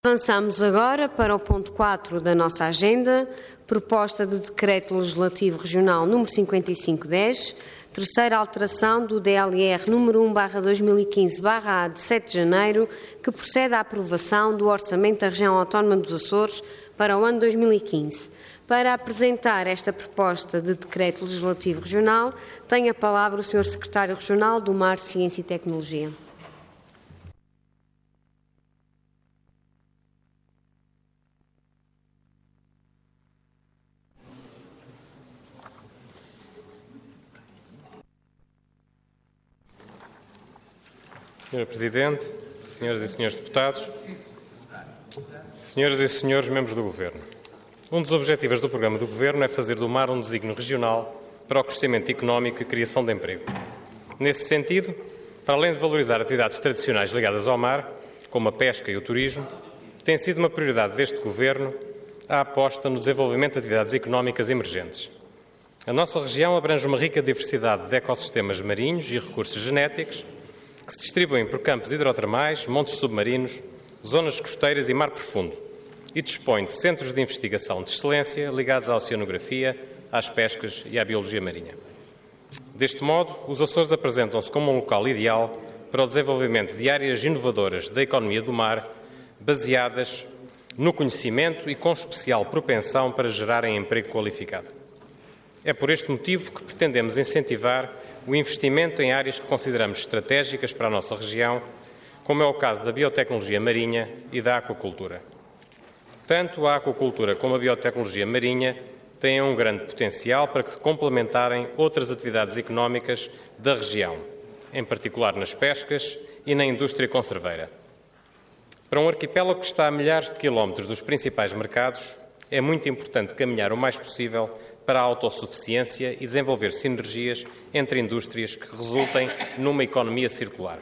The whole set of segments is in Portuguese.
Avançamos agora para o ponto 4 da nossa agenda, proposta de Decreto Legislativo Regional número 5510, terceira alteração do DLR número 1/2015/A de 7 de janeiro, que procede à aprovação do Orçamento da Região Autónoma dos Açores para o ano 2015. Para apresentar esta proposta de Decreto Legislativo Regional, tem a palavra o Sr. Secretário Regional do Mar, Ciência e Tecnologia. Sr. Presidente, Senhoras e Senhores Deputados, Senhoras e Senhores Membros do Governo, um dos objetivos do programa do Governo é fazer do mar um desígnio regional para o crescimento económico e criação de emprego. Nesse sentido, para além de valorizar atividades tradicionais ligadas ao mar, como a pesca e o turismo, tem sido uma prioridade deste Governo a aposta no desenvolvimento de atividades económicas emergentes. A nossa região abrange uma rica diversidade de ecossistemas marinhos e recursos genéticos que se distribuem por campos hidrotermais, montes submarinos, zonas costeiras e mar profundo, e dispõe de centros de investigação de excelência ligados à oceanografia, às pescas e à biologia marinha. Deste modo, os Açores apresentam-se como um local ideal para o desenvolvimento de áreas inovadoras da economia do mar, baseadas no conhecimento e com especial propensão para gerarem emprego qualificado. É por este motivo que pretendemos incentivar o investimento em áreas que consideramos estratégicas para a nossa região, como é o caso da biotecnologia marinha e da aquacultura. Tanto a aquacultura como a biotecnologia marinha têm um grande potencial para que se complementarem outras atividades económicas da região, em particular nas pescas e na indústria conserveira. Para um arquipélago que está a milhares de quilómetros dos principais mercados, é muito importante caminhar o mais possível para a autossuficiência e desenvolver sinergias entre indústrias que resultem numa economia circular.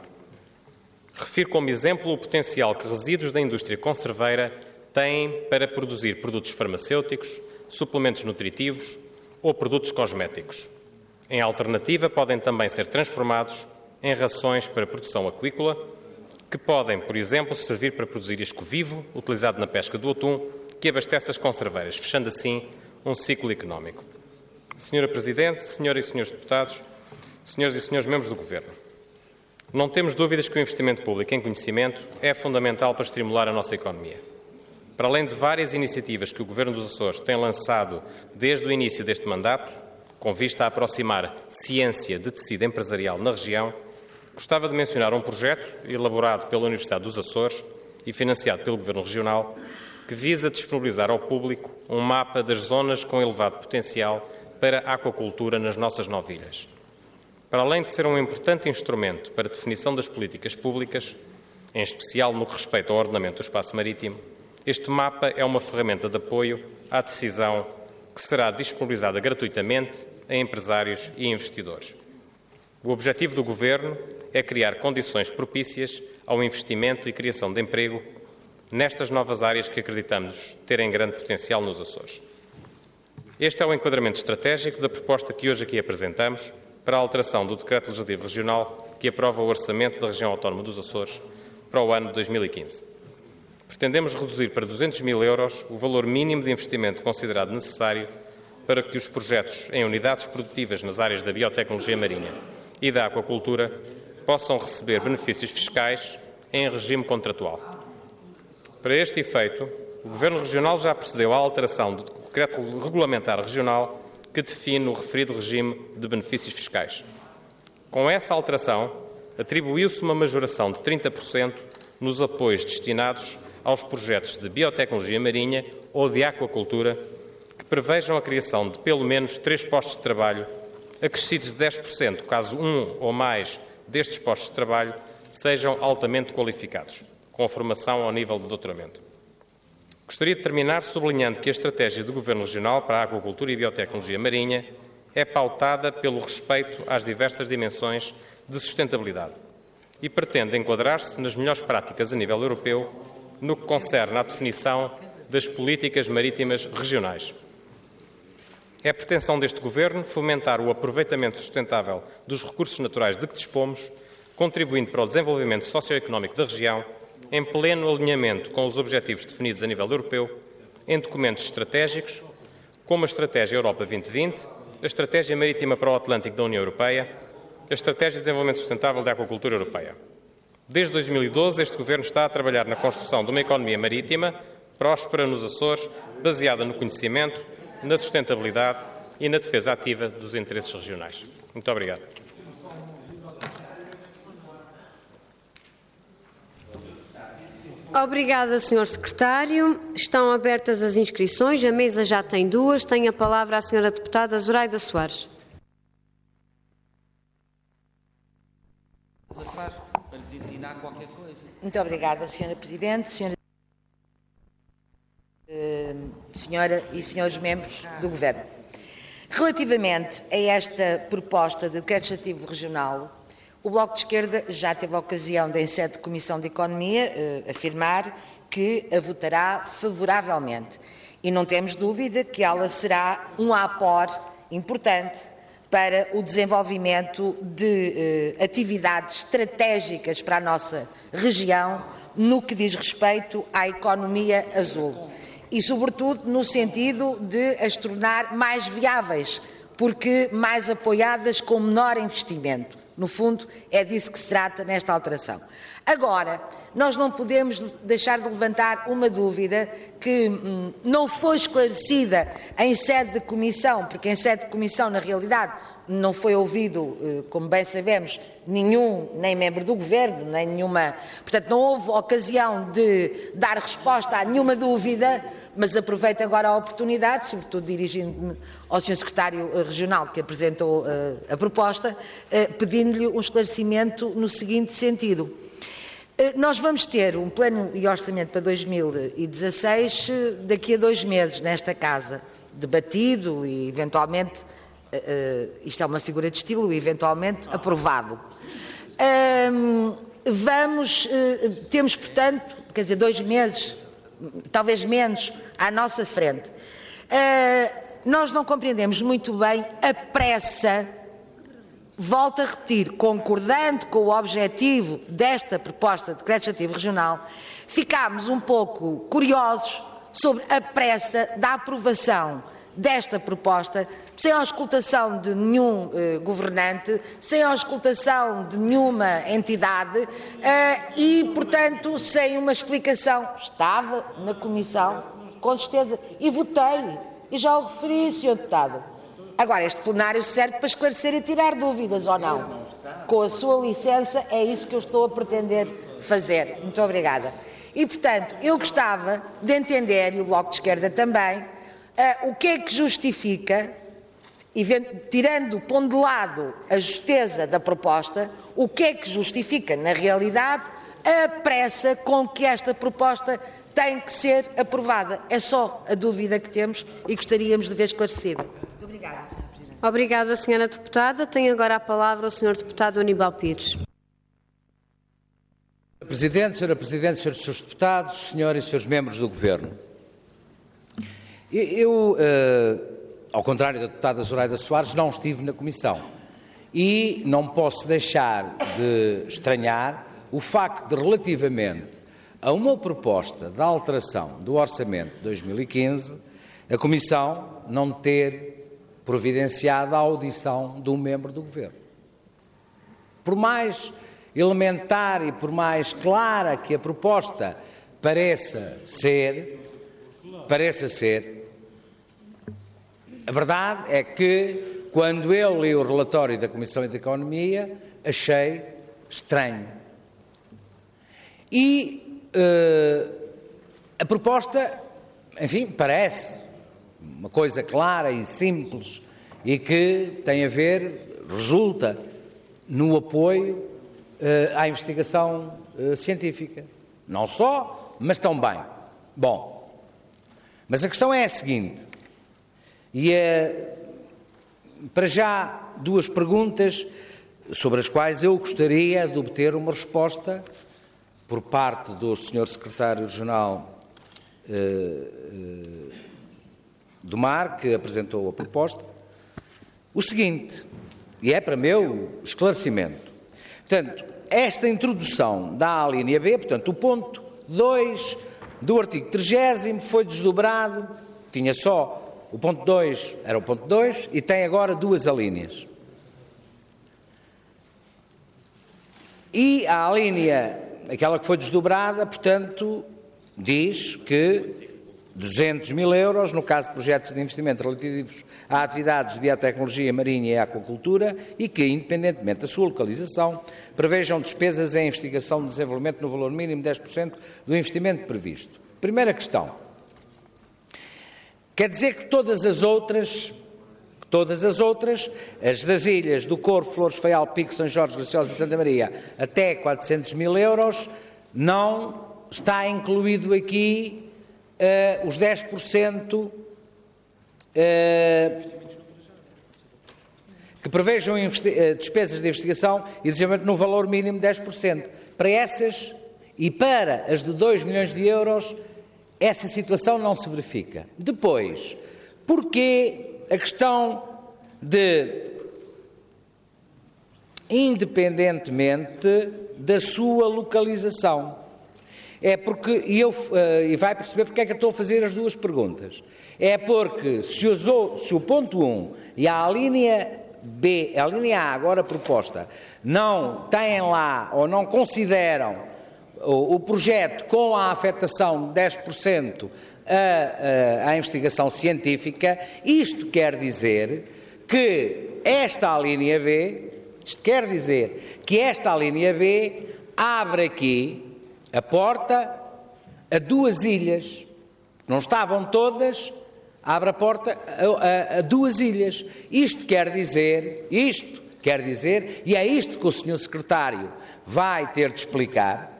Refiro como exemplo o potencial que resíduos da indústria conserveira têm para produzir produtos farmacêuticos, suplementos nutritivos ou produtos cosméticos. Em alternativa, podem também ser transformados em rações para produção aquícola, que podem, por exemplo, servir para produzir isco vivo, utilizado na pesca do atum, que abastece as conserveiras, fechando assim um ciclo económico. Senhora Presidente, Senhoras e Senhores Deputados, Senhoras e Senhores Membros do Governo, não temos dúvidas que o investimento público em conhecimento é fundamental para estimular a nossa economia. Para além de várias iniciativas que o Governo dos Açores tem lançado desde o início deste mandato, com vista a aproximar ciência de tecido empresarial na região, gostava de mencionar um projeto elaborado pela Universidade dos Açores e financiado pelo Governo Regional, que visa disponibilizar ao público um mapa das zonas com elevado potencial para a aquacultura nas nossas 9 ilhas. Para além de ser um importante instrumento para a definição das políticas públicas, em especial no que respeita ao ordenamento do espaço marítimo, este mapa é uma ferramenta de apoio à decisão que será disponibilizada gratuitamente a empresários e investidores. O objetivo do Governo é criar condições propícias ao investimento e criação de emprego nestas novas áreas que acreditamos terem grande potencial nos Açores. Este é o enquadramento estratégico da proposta que hoje aqui apresentamos para a alteração do Decreto Legislativo Regional que aprova o Orçamento da Região Autónoma dos Açores para o ano de 2015. Pretendemos reduzir para 200 mil euros o valor mínimo de investimento considerado necessário para que os projetos em unidades produtivas nas áreas da biotecnologia marinha e da aquacultura possam receber benefícios fiscais em regime contratual. Para este efeito, o Governo Regional já procedeu à alteração do Decreto Regulamentar Regional que define o referido regime de benefícios fiscais. Com essa alteração, atribuiu-se uma majoração de 30% nos apoios destinados aos projetos de biotecnologia marinha ou de aquacultura que prevejam a criação de pelo menos 3 postos de trabalho, acrescidos de 10% caso um ou mais destes postos de trabalho sejam altamente qualificados, com formação ao nível de doutoramento. Gostaria de terminar sublinhando que a estratégia do Governo Regional para a aquacultura e biotecnologia marinha é pautada pelo respeito às diversas dimensões de sustentabilidade e pretende enquadrar-se nas melhores práticas a nível europeu no que concerne à definição das políticas marítimas regionais. É pretensão deste Governo fomentar o aproveitamento sustentável dos recursos naturais de que dispomos, contribuindo para o desenvolvimento socioeconómico da região em pleno alinhamento com os objetivos definidos a nível europeu, em documentos estratégicos, como a Estratégia Europa 2020, a Estratégia Marítima para o Atlântico da União Europeia, a Estratégia de Desenvolvimento Sustentável da Aquacultura Europeia. Desde 2012, este Governo está a trabalhar na construção de uma economia marítima próspera nos Açores, baseada no conhecimento, na sustentabilidade e na defesa ativa dos interesses regionais. Muito obrigado. Obrigada, Sr. Secretário. Estão abertas as inscrições. A mesa já tem duas. Tem a palavra a Sra. Deputada Zoraida Soares. Para lhes ensinar qualquer coisa. Muito obrigada, Sra. Presidente, Senhora e Senhores membros do Governo. Relativamente a esta proposta de decreto legislativo regional, o Bloco de Esquerda já teve a ocasião, em sede de Comissão de Economia, afirmar que a votará favoravelmente. E não temos dúvida que ela será um aporte importante para o desenvolvimento de atividades estratégicas para a nossa região no que diz respeito à economia azul. E, sobretudo, no sentido de as tornar mais viáveis, porque mais apoiadas com menor investimento. No fundo, é disso que se trata nesta alteração. Agora, nós não podemos deixar de levantar uma dúvida que não foi esclarecida em sede de comissão, porque em sede de comissão, na realidade, não foi ouvido, como bem sabemos, nem membro do Governo, nem nenhuma... Portanto, não houve ocasião de dar resposta a nenhuma dúvida, mas aproveito agora a oportunidade, sobretudo dirigindo-me ao Sr. Secretário Regional que apresentou a proposta, pedindo-lhe um esclarecimento no seguinte sentido. Nós vamos ter um plano e orçamento para 2016 daqui a 2 meses nesta Casa, debatido e eventualmente, isto é uma figura de estilo, eventualmente aprovado. Temos, portanto, 2 meses, talvez menos, à nossa frente. Nós não compreendemos muito bem a pressa, volto a repetir, concordando com o objetivo desta proposta de decreto legislativo regional, ficámos um pouco curiosos sobre a pressa da aprovação desta proposta, sem a auscultação de nenhum governante, sem a auscultação de nenhuma entidade e, portanto, sem uma explicação. Estava na Comissão, com certeza, e votei, e já o referi, Sr. Deputado. Agora, este plenário serve para esclarecer e tirar dúvidas, ou não? Com a sua licença, é isso que eu estou a pretender fazer. Muito obrigada. E, portanto, eu gostava de entender, e o Bloco de Esquerda também, o que é que justifica, pondo de lado a justeza da proposta, o que é que justifica, na realidade, a pressa com que esta proposta tem que ser aprovada. É só a dúvida que temos e gostaríamos de ver esclarecida. Muito obrigada, Sra. Presidente. Obrigada, Sra. Deputada. Tem agora a palavra o Sr. Deputado Aníbal Pires. Presidente, Sra. Presidente, Srs. Deputados, Senhoras e Srs. Membros do Governo. Eu, ao contrário da deputada Zoraida Soares, não estive na Comissão e não posso deixar de estranhar o facto de, relativamente a uma proposta de alteração do Orçamento de 2015, a Comissão não ter providenciado a audição de um membro do Governo. Por mais elementar e por mais clara que a proposta pareça ser, a verdade é que, quando eu li o relatório da Comissão de Economia, achei estranho. E a proposta, enfim, parece uma coisa clara e simples e que tem a ver, resulta no apoio à investigação científica. Não só, mas também. Bom, mas a questão é a seguinte, e para já 2 perguntas sobre as quais eu gostaria de obter uma resposta por parte do Sr. Secretário Regional do Mar, que apresentou a proposta, o seguinte, e é para meu esclarecimento: Portanto, esta introdução da alínea B, portanto, o ponto 2 do artigo 30º foi desdobrado, tinha só o ponto 2, era o ponto 2, e tem agora duas alíneas. E a alínea, aquela que foi desdobrada, portanto, diz que 200 mil euros, no caso de projetos de investimento relativos a atividades de biotecnologia marinha e aquacultura, e que, independentemente da sua localização, prevejam despesas em investigação e desenvolvimento no valor mínimo de 10% do investimento previsto. Primeira questão. Quer dizer que todas as outras, as das ilhas do Corvo, Flores, Faial, Pico, São Jorge, Graciosa e Santa Maria, até 400 mil euros, não está incluído aqui os 10% que prevejam despesas de investigação e desenvolvimento no valor mínimo de 10%. Para essas e para as de 2 milhões de euros, essa situação não se verifica. Depois, porquê a questão de, independentemente da sua localização? É porque, e vai perceber porque é que eu estou a fazer as duas perguntas. É porque se o ponto 1 e a linha B, a linha A agora proposta, não têm lá ou não consideram o projeto com a afetação de 10% à investigação científica, isto quer dizer que esta linha B, abre aqui a porta a duas ilhas. Não estavam todas, abre a porta a duas ilhas. Isto quer dizer, e é isto que o Sr. Secretário vai ter de explicar,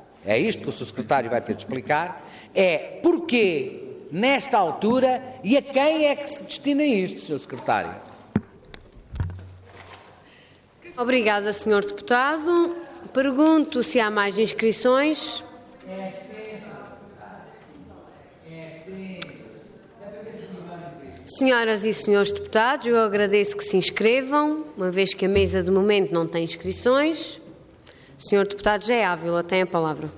é porquê, nesta altura, e a quem é que se destina isto, Sr. Secretário? Obrigada, Sr. Deputado. Pergunto se há mais inscrições. Senhoras e senhores deputados, eu agradeço que se inscrevam, uma vez que a mesa de momento não tem inscrições. Senhor Deputado José Ávila tem a palavra.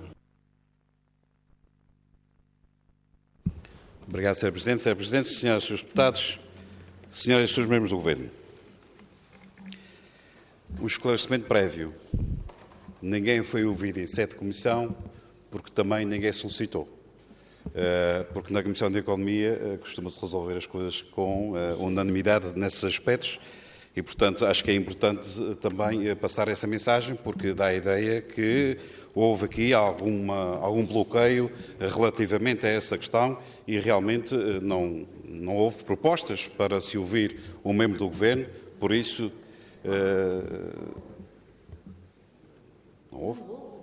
Obrigado, Sr. Presidente. Sr. Presidente, senhoras e senhores deputados, senhoras e senhores membros do Governo. Um esclarecimento prévio. Ninguém foi ouvido em sede de comissão porque também ninguém solicitou. Porque na Comissão de Economia costuma-se resolver as coisas com unanimidade nesses aspectos e, portanto, acho que é importante também passar essa mensagem, porque dá a ideia que houve aqui algum bloqueio relativamente a essa questão e realmente não houve propostas para se ouvir um membro do Governo, por isso... Não houve?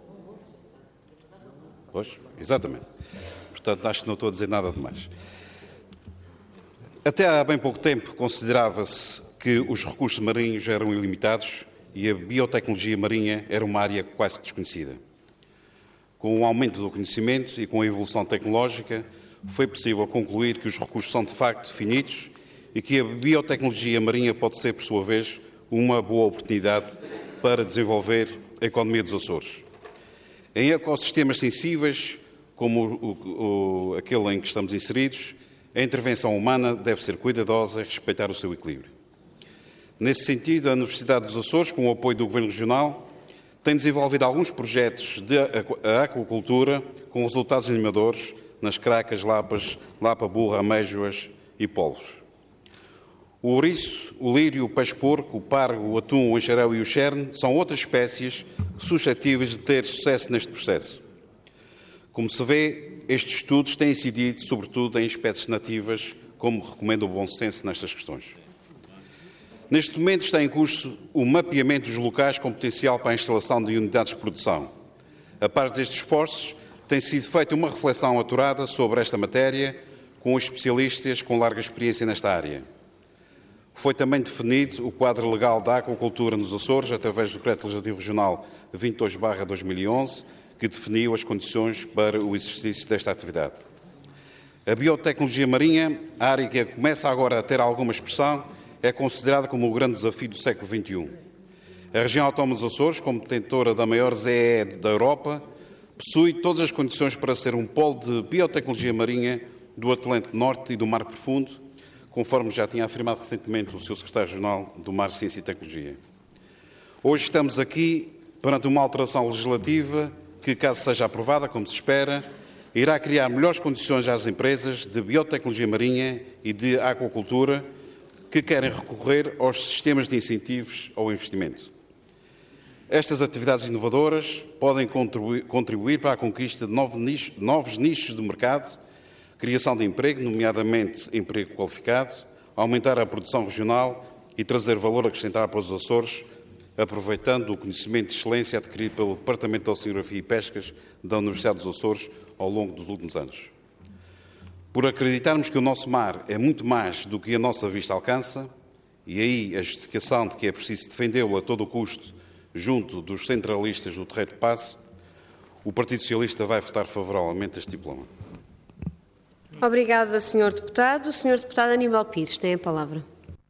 Pois, exatamente. Portanto, acho que não estou a dizer nada de mais. Até há bem pouco tempo considerava-se que os recursos marinhos eram ilimitados e a biotecnologia marinha era uma área quase desconhecida. Com o aumento do conhecimento e com a evolução tecnológica, foi possível concluir que os recursos são de facto finitos e que a biotecnologia marinha pode ser, por sua vez, uma boa oportunidade para desenvolver a economia dos Açores. Em ecossistemas sensíveis, como aquele em que estamos inseridos, a intervenção humana deve ser cuidadosa e respeitar o seu equilíbrio. Nesse sentido, a Universidade dos Açores, com o apoio do Governo Regional, tem desenvolvido alguns projetos de aquacultura com resultados animadores nas cracas, lapas, lapa-burra, amêijoas e polvos. O ouriço, o lírio, o peixe-porco, o pargo, o atum, o ancharéu e o cherne são outras espécies suscetíveis de ter sucesso neste processo. Como se vê, estes estudos têm incidido sobretudo em espécies nativas, como recomenda o bom senso nestas questões. Neste momento está em curso o mapeamento dos locais com potencial para a instalação de unidades de produção. A par destes esforços, tem sido feita uma reflexão aturada sobre esta matéria com especialistas com larga experiência nesta área. Foi também definido o quadro legal da aquacultura nos Açores, através do Decreto Legislativo Regional 22/2011, que definiu as condições para o exercício desta atividade. A biotecnologia marinha, a área que começa agora a ter alguma expressão, é considerada como o grande desafio do século XXI. A região autónoma dos Açores, como detentora da maior ZEE da Europa, possui todas as condições para ser um polo de biotecnologia marinha do Atlântico Norte e do Mar Profundo, conforme já tinha afirmado recentemente o Sr. Secretário-Geral do Mar, Ciência e Tecnologia. Hoje estamos aqui perante uma alteração legislativa que, caso seja aprovada, como se espera, irá criar melhores condições às empresas de biotecnologia marinha e de aquacultura que querem recorrer aos sistemas de incentivos ao investimento. Estas atividades inovadoras podem contribuir para a conquista de novos nichos de mercado, criação de emprego, nomeadamente emprego qualificado, aumentar a produção regional e trazer valor acrescentado para os Açores, aproveitando o conhecimento de excelência adquirido pelo Departamento de Oceanografia e Pescas da Universidade dos Açores ao longo dos últimos anos. Por acreditarmos que o nosso mar é muito mais do que a nossa vista alcança, e aí a justificação de que é preciso defendê-lo a todo o custo junto dos centralistas do Terreiro de Paço, o Partido Socialista vai votar favoravelmente a este diploma. Obrigada, Sr. Deputado. O Sr. Deputado Aníbal Pires tem a palavra.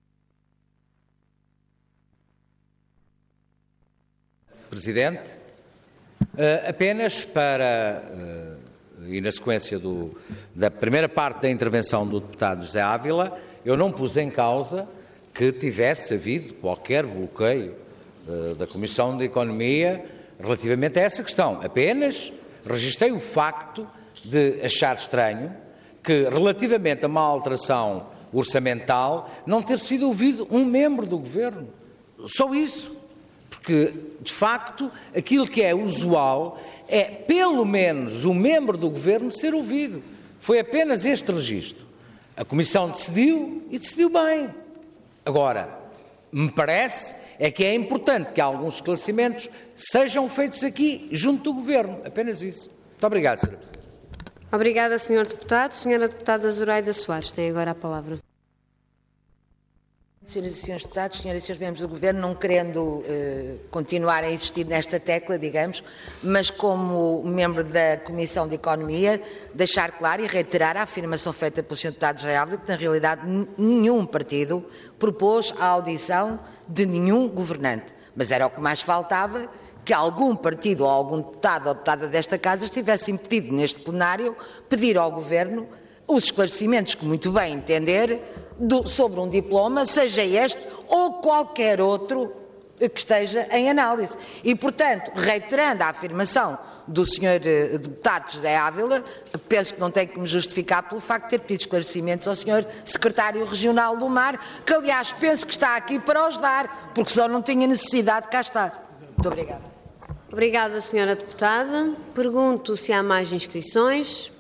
Presidente, apenas para, e na sequência da primeira parte da intervenção do deputado José Ávila, eu não pus em causa que tivesse havido qualquer bloqueio da Comissão de Economia relativamente a essa questão. Apenas registrei o facto de achar estranho que, relativamente a uma alteração orçamental, não ter sido ouvido um membro do Governo. Só isso. Porque, de facto, aquilo que é usual é, pelo menos, um membro do Governo ser ouvido. Foi apenas este registro. A Comissão decidiu e decidiu bem. Agora, me parece que é importante que alguns esclarecimentos sejam feitos aqui, junto do Governo. Apenas isso. Muito obrigado, Sra. Presidente. Obrigada, Sr. Deputado. Sra. Deputada Zoraida Soares tem agora a palavra. Senhoras e Srs. Deputados, Senhoras e Srs. Membros do Governo, não querendo continuar a insistir nesta tecla, digamos, mas como membro da Comissão de Economia, deixar claro e reiterar a afirmação feita pelo Sr. Deputado José Ávila, que na realidade nenhum partido propôs a audição de nenhum governante. Mas era o que mais faltava, que algum partido ou algum deputado ou deputada desta Casa estivesse impedido neste plenário pedir ao Governo os esclarecimentos que muito bem entender sobre um diploma, seja este ou qualquer outro que esteja em análise. E, portanto, reiterando a afirmação do Sr. Deputado José Ávila, penso que não tenho que me justificar pelo facto de ter pedido esclarecimentos ao Sr. Secretário Regional do Mar, que, aliás, penso que está aqui para os dar, porque só não tinha necessidade de cá estar. Muito obrigada. Obrigada, Sra. Deputada. Pergunto se há mais inscrições.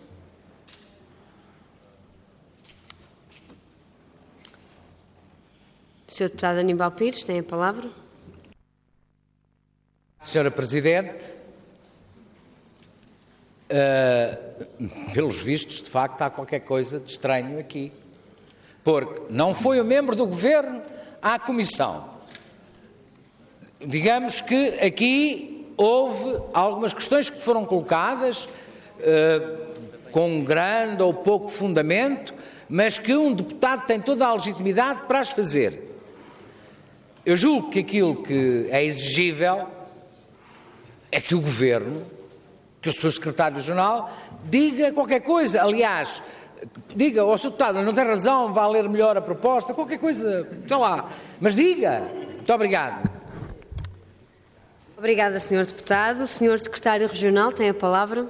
Sr. Deputado Aníbal Pires tem a palavra. Sra. Presidente, pelos vistos, de facto, há qualquer coisa de estranho aqui. Porque não foi o membro do Governo à Comissão. Digamos que aqui houve algumas questões que foram colocadas com grande ou pouco fundamento, mas que um deputado tem toda a legitimidade para as fazer. Eu julgo que aquilo que é exigível é que o Governo, que o Sr. Secretário-Geral, diga qualquer coisa. Aliás, diga ao Sr. Deputado, não tem razão, vá ler melhor a proposta, qualquer coisa, sei lá. Mas diga. Muito obrigado. Obrigada, Sr. Deputado. O Sr. Secretário Regional tem a palavra.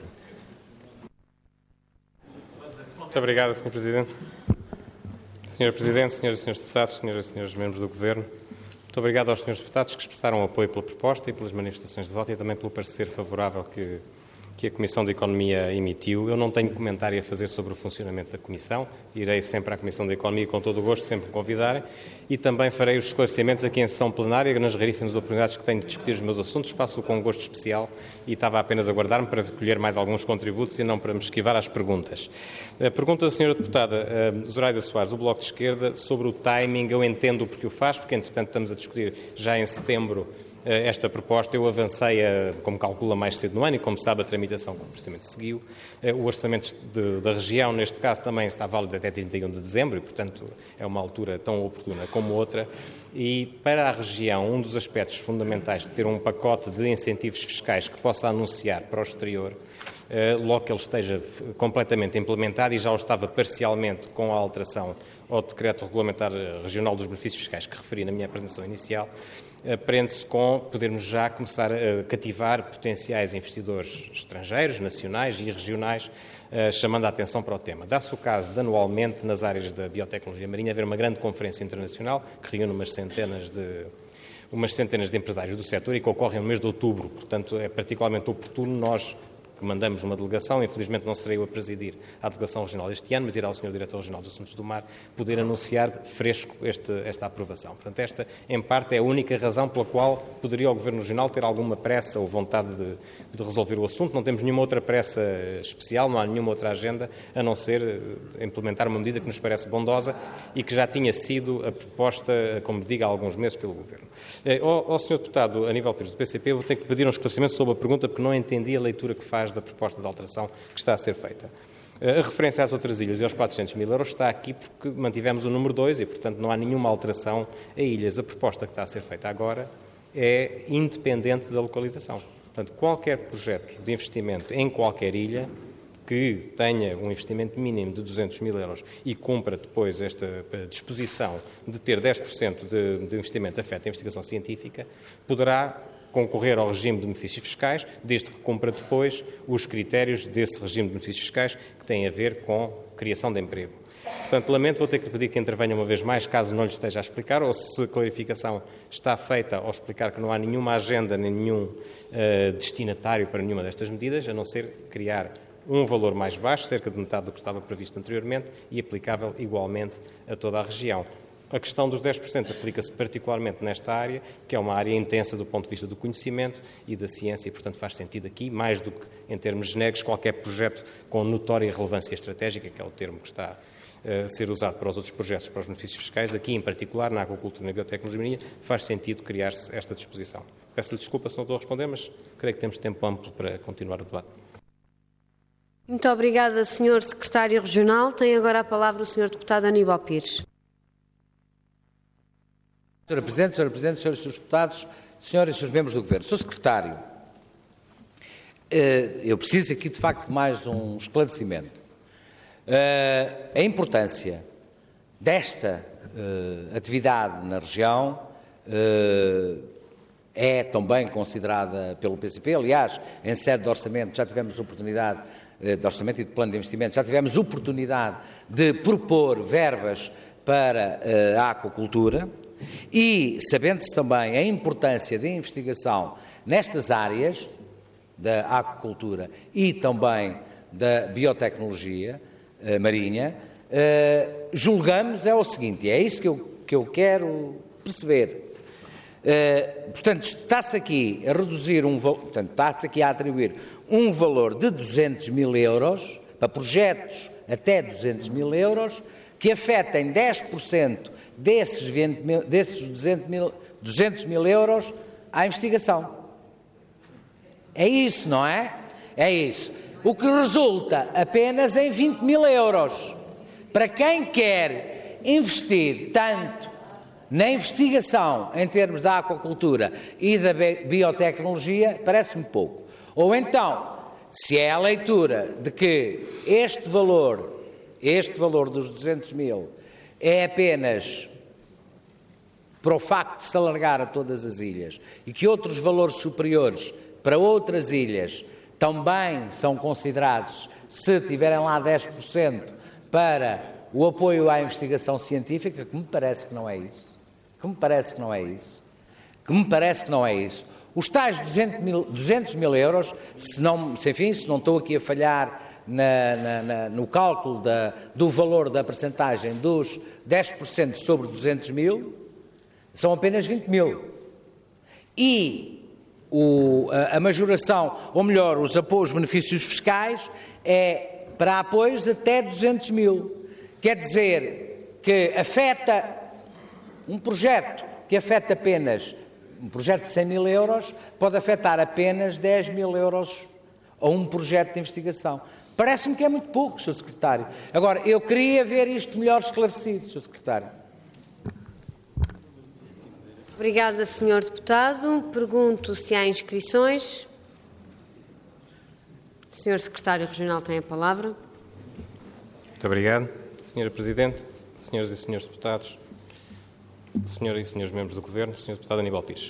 Muito obrigado, Sr. Presidente. Sr. Presidente, Senhoras e Srs. Deputados, Senhoras e Srs. Membros do Governo, muito obrigado aos Srs. Deputados que expressaram apoio pela proposta e pelas manifestações de voto e também pelo parecer favorável que a Comissão de Economia emitiu. Eu não tenho comentário a fazer sobre o funcionamento da Comissão, irei sempre à Comissão de Economia com todo o gosto, sempre me convidarem, e também farei os esclarecimentos aqui em sessão plenária, nas raríssimas oportunidades que tenho de discutir os meus assuntos, faço-o com gosto especial e estava apenas a aguardar-me para recolher mais alguns contributos e não para me esquivar às perguntas. A pergunta da Sra. Deputada Zoraida Soares, do Bloco de Esquerda, sobre o timing, eu entendo porque o faz, porque entretanto estamos a discutir já em setembro esta proposta. Eu avancei, como calcula, mais cedo no ano e, como sabe, a tramitação como procedimento seguiu. O orçamento da região, neste caso, também está válido até 31 de dezembro e, portanto, é uma altura tão oportuna como outra. E, para a região, um dos aspectos fundamentais de ter um pacote de incentivos fiscais que possa anunciar para o exterior, logo que ele esteja completamente implementado, e já o estava parcialmente com a alteração ao Decreto Regulamentar Regional dos Benefícios Fiscais que referi na minha apresentação inicial, prende-se com podermos já começar a cativar potenciais investidores estrangeiros, nacionais e regionais, chamando a atenção para o tema. Dá-se o caso de, anualmente, nas áreas da biotecnologia marinha, haver uma grande conferência internacional que reúne umas centenas de empresários do setor e que ocorre no mês de outubro. Portanto, é particularmente oportuno nós, que mandamos uma delegação, infelizmente não serei eu a presidir a delegação regional este ano, mas irá o Sr. Diretor Regional dos Assuntos do Mar poder anunciar fresco esta aprovação. Portanto, esta, em parte, é a única razão pela qual poderia o Governo Regional ter alguma pressa ou vontade de resolver o assunto. Não temos nenhuma outra pressa especial, não há nenhuma outra agenda, a não ser implementar uma medida que nos parece bondosa e que já tinha sido a proposta, como digo, há alguns meses pelo Governo. Ao Sr. Deputado Aníbal Pires, do PCP, eu vou ter que pedir um esclarecimento sobre a pergunta, porque não entendi a leitura que faz da proposta de alteração que está a ser feita. A referência às outras ilhas e aos 400 mil euros está aqui porque mantivemos o número 2 e, portanto, não há nenhuma alteração a ilhas. A proposta que está a ser feita agora é independente da localização. Portanto, qualquer projeto de investimento em qualquer ilha que tenha um investimento mínimo de 200 mil euros e cumpra depois esta disposição de ter 10% de investimento afeto à investigação científica, poderá concorrer ao regime de benefícios fiscais, desde que cumpra depois os critérios desse regime de benefícios fiscais que têm a ver com criação de emprego. Portanto, lamento, vou ter que pedir que intervenha uma vez mais, caso não lhe esteja a explicar, ou se a clarificação está feita ao explicar que não há nenhuma agenda, nem nenhum destinatário para nenhuma destas medidas, a não ser criar um valor mais baixo, cerca de metade do que estava previsto anteriormente, e aplicável igualmente a toda a região. A questão dos 10% aplica-se particularmente nesta área, que é uma área intensa do ponto de vista do conhecimento e da ciência, e, portanto, faz sentido aqui, mais do que em termos genéricos, qualquer projeto com notória relevância estratégica, que é o termo que está a ser usado para os outros projetos, para os benefícios fiscais. Aqui, em particular, na aquacultura e na biotecnologia marinha, faz sentido criar-se esta disposição. Peço-lhe desculpa se não estou a responder, mas creio que temos tempo amplo para continuar o debate. Muito obrigada, Sr. Secretário Regional. Tem agora a palavra o Sr. Deputado Aníbal Pires. Sra. Presidente, Senhoras e Srs. Deputados, Senhoras e Srs. Membros do Governo, Sr. Secretário, eu preciso aqui, de facto, de mais um esclarecimento. A importância desta atividade na região é também considerada pelo PCP. Aliás, em sede de orçamento, já tivemos oportunidade, de orçamento e de plano de investimento, já tivemos oportunidade de propor verbas para a aquacultura. E, sabendo-se também a importância da investigação nestas áreas da aquacultura e também da biotecnologia marinha, julgamos é o seguinte, é isso que eu quero perceber. Portanto, está-se aqui a reduzir está-se aqui a atribuir um valor de 200 mil euros para projetos até 200 mil euros que afetem 10% desses 200 mil euros à investigação. É isso, não é? É isso. O que resulta apenas em 20 mil euros. Para quem quer investir tanto na investigação em termos da aquacultura e da biotecnologia, parece-me pouco. Ou então, se é a leitura de que este valor dos 200 mil é apenas para o facto de se alargar a todas as ilhas e que outros valores superiores para outras ilhas também são considerados, se tiverem lá 10%, para o apoio à investigação científica, que me parece que não é isso. Os tais 200 mil euros, se não estou aqui a falhar no cálculo do valor da percentagem dos 10% sobre 200 mil, são apenas 20 mil. E a majoração, ou melhor, os benefícios fiscais, é para apoios até 200 mil. Quer dizer que afeta um projeto que afeta apenas um projeto de 100 mil euros pode afetar apenas 10 mil euros a um projeto de investigação. Parece-me que é muito pouco, Sr. Secretário. Agora, eu queria ver isto melhor esclarecido, Sr. Secretário. Obrigada, Sr. Deputado. Pergunto se há inscrições. O Sr. Secretário Regional tem a palavra. Muito obrigado, Sra. Presidente, Senhoras e Senhores Deputados, Senhoras e Senhores Membros do Governo, Sr. Deputado Aníbal Pires.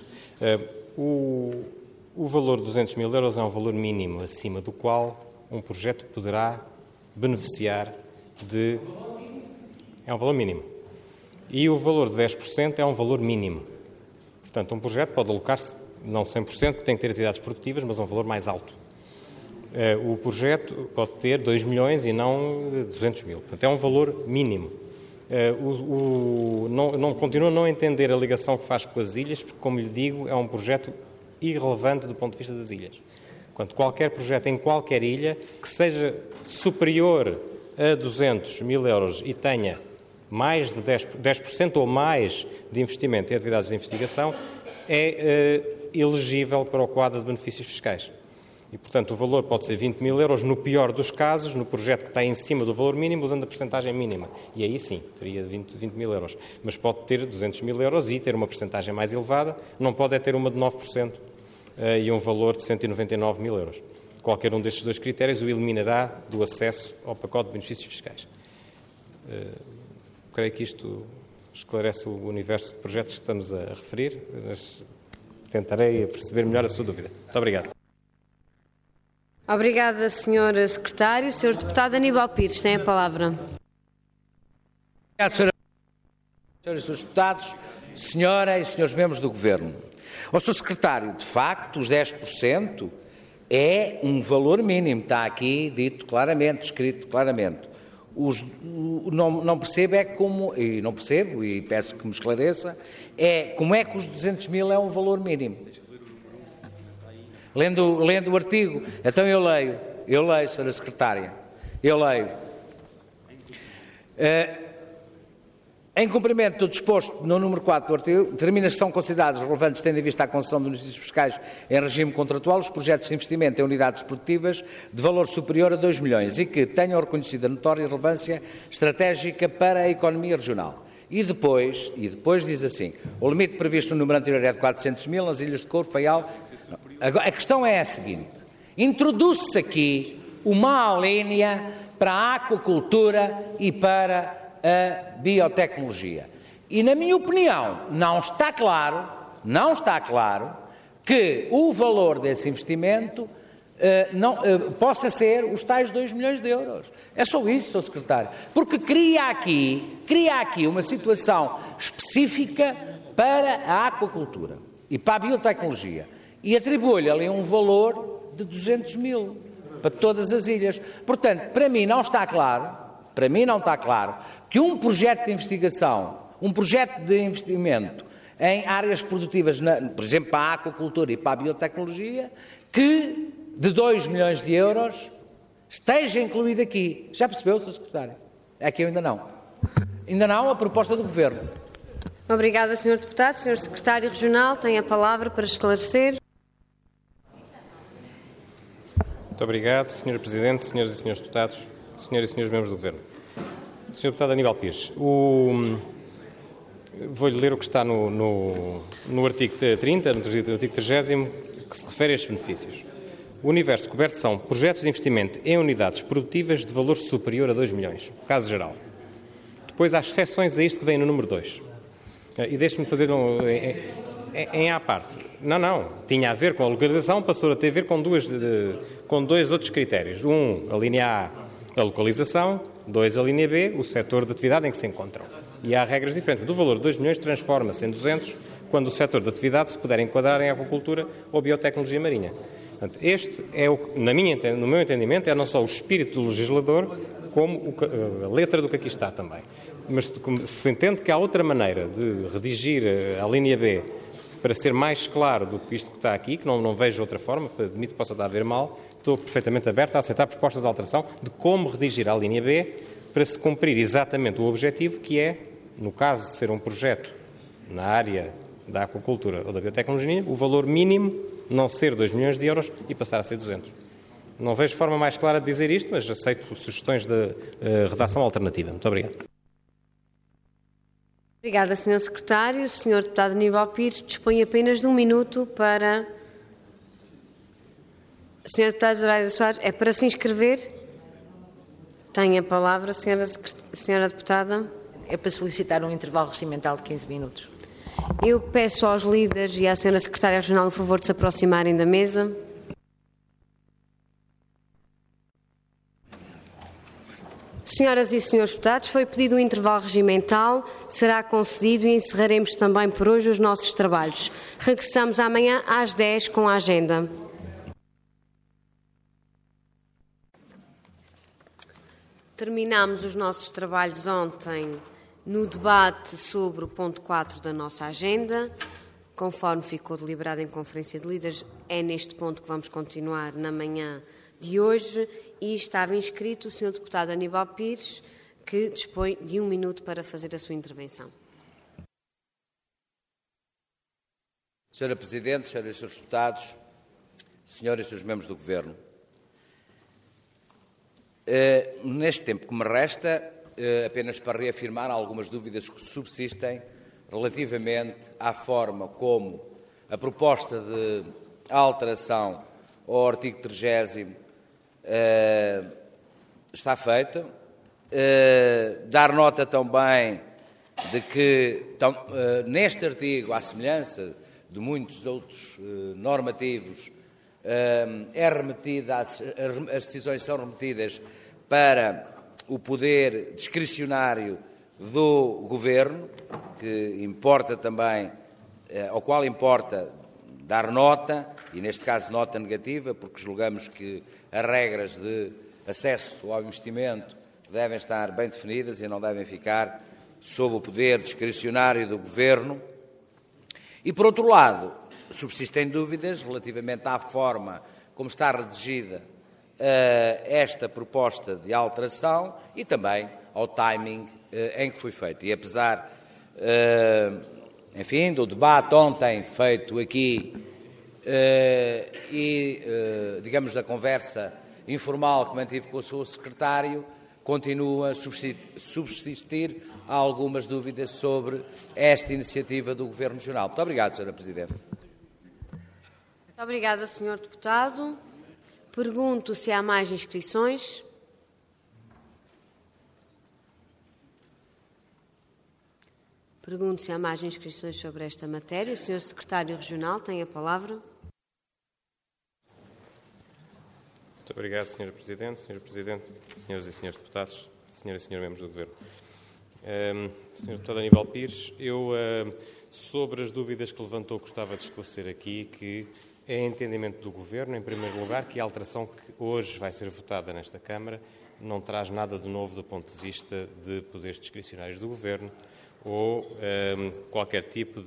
O valor de 200 mil euros é um valor mínimo acima do qual um projeto poderá beneficiar de... É um valor mínimo. E o valor de 10% é um valor mínimo. Portanto, um projeto pode alocar-se, não 100%, porque tem que ter atividades produtivas, mas um valor mais alto. O projeto pode ter 2 milhões e não 200 mil. Portanto, é um valor mínimo. Continuo a não entender a ligação que faz com as ilhas, porque, como lhe digo, é um projeto irrelevante do ponto de vista das ilhas. Portanto, qualquer projeto em qualquer ilha que seja superior a 200 mil euros e tenha mais de 10% ou mais de investimento em atividades de investigação é elegível para o quadro de benefícios fiscais. E, portanto, o valor pode ser 20 mil euros, no pior dos casos, no projeto que está em cima do valor mínimo, usando a percentagem mínima. E aí sim, teria 20 mil euros. Mas pode ter 200 mil euros e ter uma percentagem mais elevada, não pode é ter uma de 9% e um valor de 199 mil euros. Qualquer um destes dois critérios o eliminará do acesso ao pacote de benefícios fiscais. Creio que isto esclarece o universo de projetos que estamos a referir, mas tentarei perceber melhor a sua dúvida. Muito obrigado. Obrigada, Sr. Secretário. Sr. Deputado Aníbal Pires tem a palavra. Obrigado, Sra. Senhoras e Srs. Deputados, Senhora e Senhores Membros do Governo. Ó Sr. Secretário, de facto, os 10% é um valor mínimo, está aqui dito claramente, escrito claramente. Não percebo é como, e não percebo, e peço que me esclareça, como é que os 200 mil é um valor mínimo. Lendo o artigo, então eu leio, Sra. Secretária, eu leio. Em cumprimento do disposto no número 4 do artigo, determina que são considerados relevantes tendo em vista a concessão de benefícios fiscais em regime contratual os projetos de investimento em unidades produtivas de valor superior a 2 milhões e que tenham reconhecida notória relevância estratégica para a economia regional. E depois diz assim, o limite previsto no número anterior é de 400 mil nas Ilhas de Couro, Faial. Agora, a questão é a seguinte, introduz-se aqui uma alínea para a aquacultura e para a biotecnologia. E, na minha opinião, não está claro que o valor desse investimento possa ser os tais 2 milhões de euros. É só isso, Sr. Secretário. Porque cria aqui uma situação específica para a aquacultura e para a biotecnologia e atribui-lhe ali um valor de 200 mil para todas as ilhas. Portanto, para mim não está claro que um projeto de investigação, um projeto de investimento em áreas produtivas, por exemplo, para a aquacultura e para a biotecnologia, que de 2 milhões de euros esteja incluído aqui. Já percebeu, Sr. Secretário? É que eu ainda não. Ainda não a proposta do Governo. Obrigada, Sr. Deputado. Sr. Secretário Regional tem a palavra para esclarecer. Muito obrigado, Sra. Presidente, Senhoras e Senhores Deputados, Senhoras e Senhores Membros do Governo. Sr. Deputado Aníbal Pires, vou-lhe ler o que está no artigo 30, no artigo 30º, que se refere a estes benefícios. O universo coberto são projetos de investimento em unidades produtivas de valor superior a 2 milhões, caso geral. Depois há exceções a isto que vem no número 2. E deixe-me fazer em à parte. Não. Tinha a ver com a localização, passou a ter a ver com dois outros critérios. A linha A, a localização. 2, a linha B, o setor de atividade em que se encontram. E há regras diferentes. Do valor de 2 milhões transforma-se em 200 quando o setor de atividade se puder enquadrar em aquacultura ou biotecnologia marinha. Portanto, este é, no meu entendimento, é não só o espírito do legislador, como a letra do que aqui está também. Mas se entende que há outra maneira de redigir a linha B para ser mais claro do que isto que está aqui, que não vejo outra forma, admito que possa dar a ver mal, estou perfeitamente aberto a aceitar propostas de alteração de como redigir a linha B para se cumprir exatamente o objetivo que é, no caso de ser um projeto na área da aquacultura ou da biotecnologia, o valor mínimo não ser 2 milhões de euros e passar a ser 200. Não vejo forma mais clara de dizer isto, mas aceito sugestões de redação alternativa. Muito obrigado. Obrigada, Sr. Secretário. O Sr. Deputado Aníbal Pires dispõe apenas de 1 minuto para... Sr. Deputado Zoraida Soares, é para se inscrever? Tem a palavra, Sra. Deputada. É para solicitar um intervalo regimental de 15 minutos. Eu peço aos líderes e à Sra. Secretária Regional, por favor, de se aproximarem da mesa. Senhoras e senhores deputados, foi pedido um intervalo regimental, será concedido e encerraremos também por hoje os nossos trabalhos. Regressamos amanhã às 10 com a agenda. Terminámos os nossos trabalhos ontem no debate sobre o ponto 4 da nossa agenda. Conforme ficou deliberado em Conferência de Líderes, é neste ponto que vamos continuar na manhã de hoje e estava inscrito o Sr. Deputado Aníbal Pires, que dispõe de 1 minuto para fazer a sua intervenção. Sra. Presidente, Sras. e Srs. Deputados, Senhoras e Srs. Membros do Governo, neste tempo que me resta, apenas para reafirmar algumas dúvidas que subsistem relativamente à forma como a proposta de alteração ao artigo 30º está feita. Dar nota também de que, neste artigo, à semelhança de muitos outros normativos, as decisões são remetidas para o poder discricionário do Governo, que importa também, ao qual importa dar nota, e neste caso nota negativa, porque julgamos que as regras de acesso ao investimento devem estar bem definidas e não devem ficar sob o poder discricionário do Governo. E, por outro lado, subsistem dúvidas relativamente à forma como está redigida esta proposta de alteração e também ao timing em que foi feito. E apesar, enfim, do debate ontem feito aqui digamos, da conversa informal que mantive com o seu secretário, continua a subsistir algumas dúvidas sobre esta iniciativa do Governo Regional. Muito obrigado, Sra. Presidente. Muito obrigada, Sr. Deputado. Pergunto se há mais inscrições. Pergunto se há mais inscrições sobre esta matéria. O Sr. Secretário Regional tem a palavra. Muito obrigado, Sra. Presidente. Sr. Presidente, Senhoras e Senhores Deputados, Senhoras e Senhores Membros do Governo. Sr. Deputado Aníbal Pires, eu, sobre as dúvidas que levantou, gostava de esclarecer aqui que é entendimento do Governo, em primeiro lugar, que a alteração que hoje vai ser votada nesta Câmara não traz nada de novo do ponto de vista de poderes discricionários do Governo ou qualquer tipo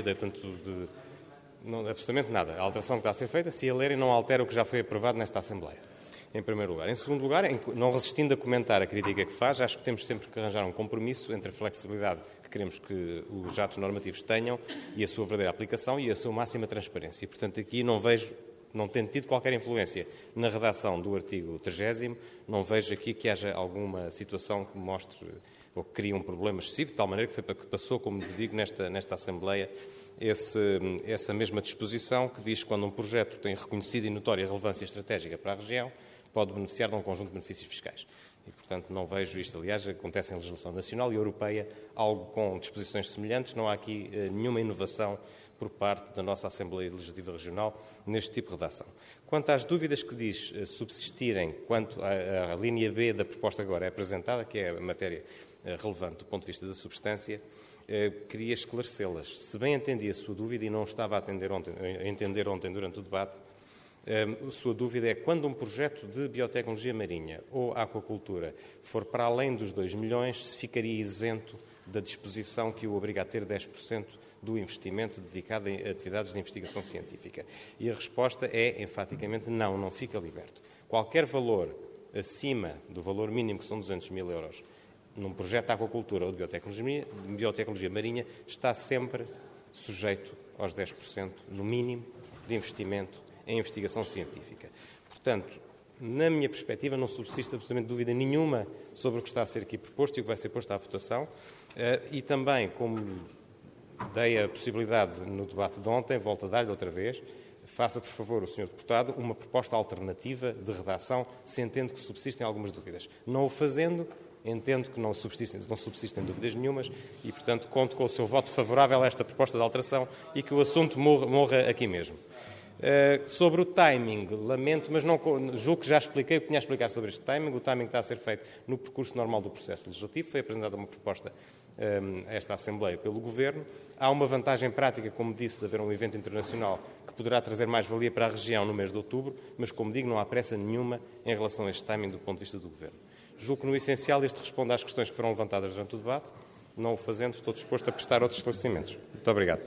não, absolutamente nada. A alteração que está a ser feita, se a lerem, não altera o que já foi aprovado nesta Assembleia, em primeiro lugar. Em segundo lugar, não resistindo a comentar a crítica que faz, acho que temos sempre que arranjar um compromisso entre a flexibilidade que queremos que os atos normativos tenham e a sua verdadeira aplicação e a sua máxima transparência. E, portanto, aqui não tendo tido qualquer influência na redação do artigo 30º, não vejo aqui que haja alguma situação que mostre ou que crie um problema excessivo, de tal maneira que passou, como digo, nesta Assembleia, essa mesma disposição que diz que quando um projeto tem reconhecida e notória relevância estratégica para a região, pode beneficiar de um conjunto de benefícios fiscais. E, portanto, não vejo isto. Aliás, acontece em legislação nacional e europeia, algo com disposições semelhantes. Não há aqui nenhuma inovação por parte da nossa Assembleia Legislativa Regional neste tipo de redação. Quanto às dúvidas que diz subsistirem quanto à linha B da proposta agora é apresentada, que é a matéria relevante do ponto de vista da substância, queria esclarecê-las. Se bem entendi a sua dúvida e não estava a entender ontem durante o debate, a sua dúvida é quando um projeto de biotecnologia marinha ou aquacultura for para além dos 2 milhões, se ficaria isento da disposição que o obriga a ter 10% do investimento dedicado a atividades de investigação científica. E a resposta é, enfaticamente, não fica liberto. Qualquer valor acima do valor mínimo, que são 200 mil euros, num projeto de aquacultura ou de biotecnologia marinha, está sempre sujeito aos 10%, no mínimo, de investimento em investigação científica. Portanto, na minha perspectiva, não subsiste absolutamente dúvida nenhuma sobre o que está a ser aqui proposto e o que vai ser posto à votação. E também, como dei a possibilidade no debate de ontem, volto a dar-lhe outra vez, faça, por favor, o Sr. Deputado, uma proposta alternativa de redação, se entende que subsistem algumas dúvidas. Não o fazendo, entendo que não subsistem dúvidas nenhumas e, portanto, conto com o seu voto favorável a esta proposta de alteração e que o assunto morra aqui mesmo. Sobre o timing, lamento, mas não, julgo que já expliquei o que tinha a explicar sobre este timing. O timing está a ser feito no percurso normal do processo legislativo. Foi apresentada uma proposta a esta Assembleia pelo Governo. Há uma vantagem prática, como disse, de haver um evento internacional que poderá trazer mais-valia para a região no mês de outubro, mas, como digo, não há pressa nenhuma em relação a este timing do ponto de vista do Governo. Julgo que, no essencial, este responde às questões que foram levantadas durante o debate. Não o fazendo, estou disposto a prestar outros esclarecimentos. Muito obrigado.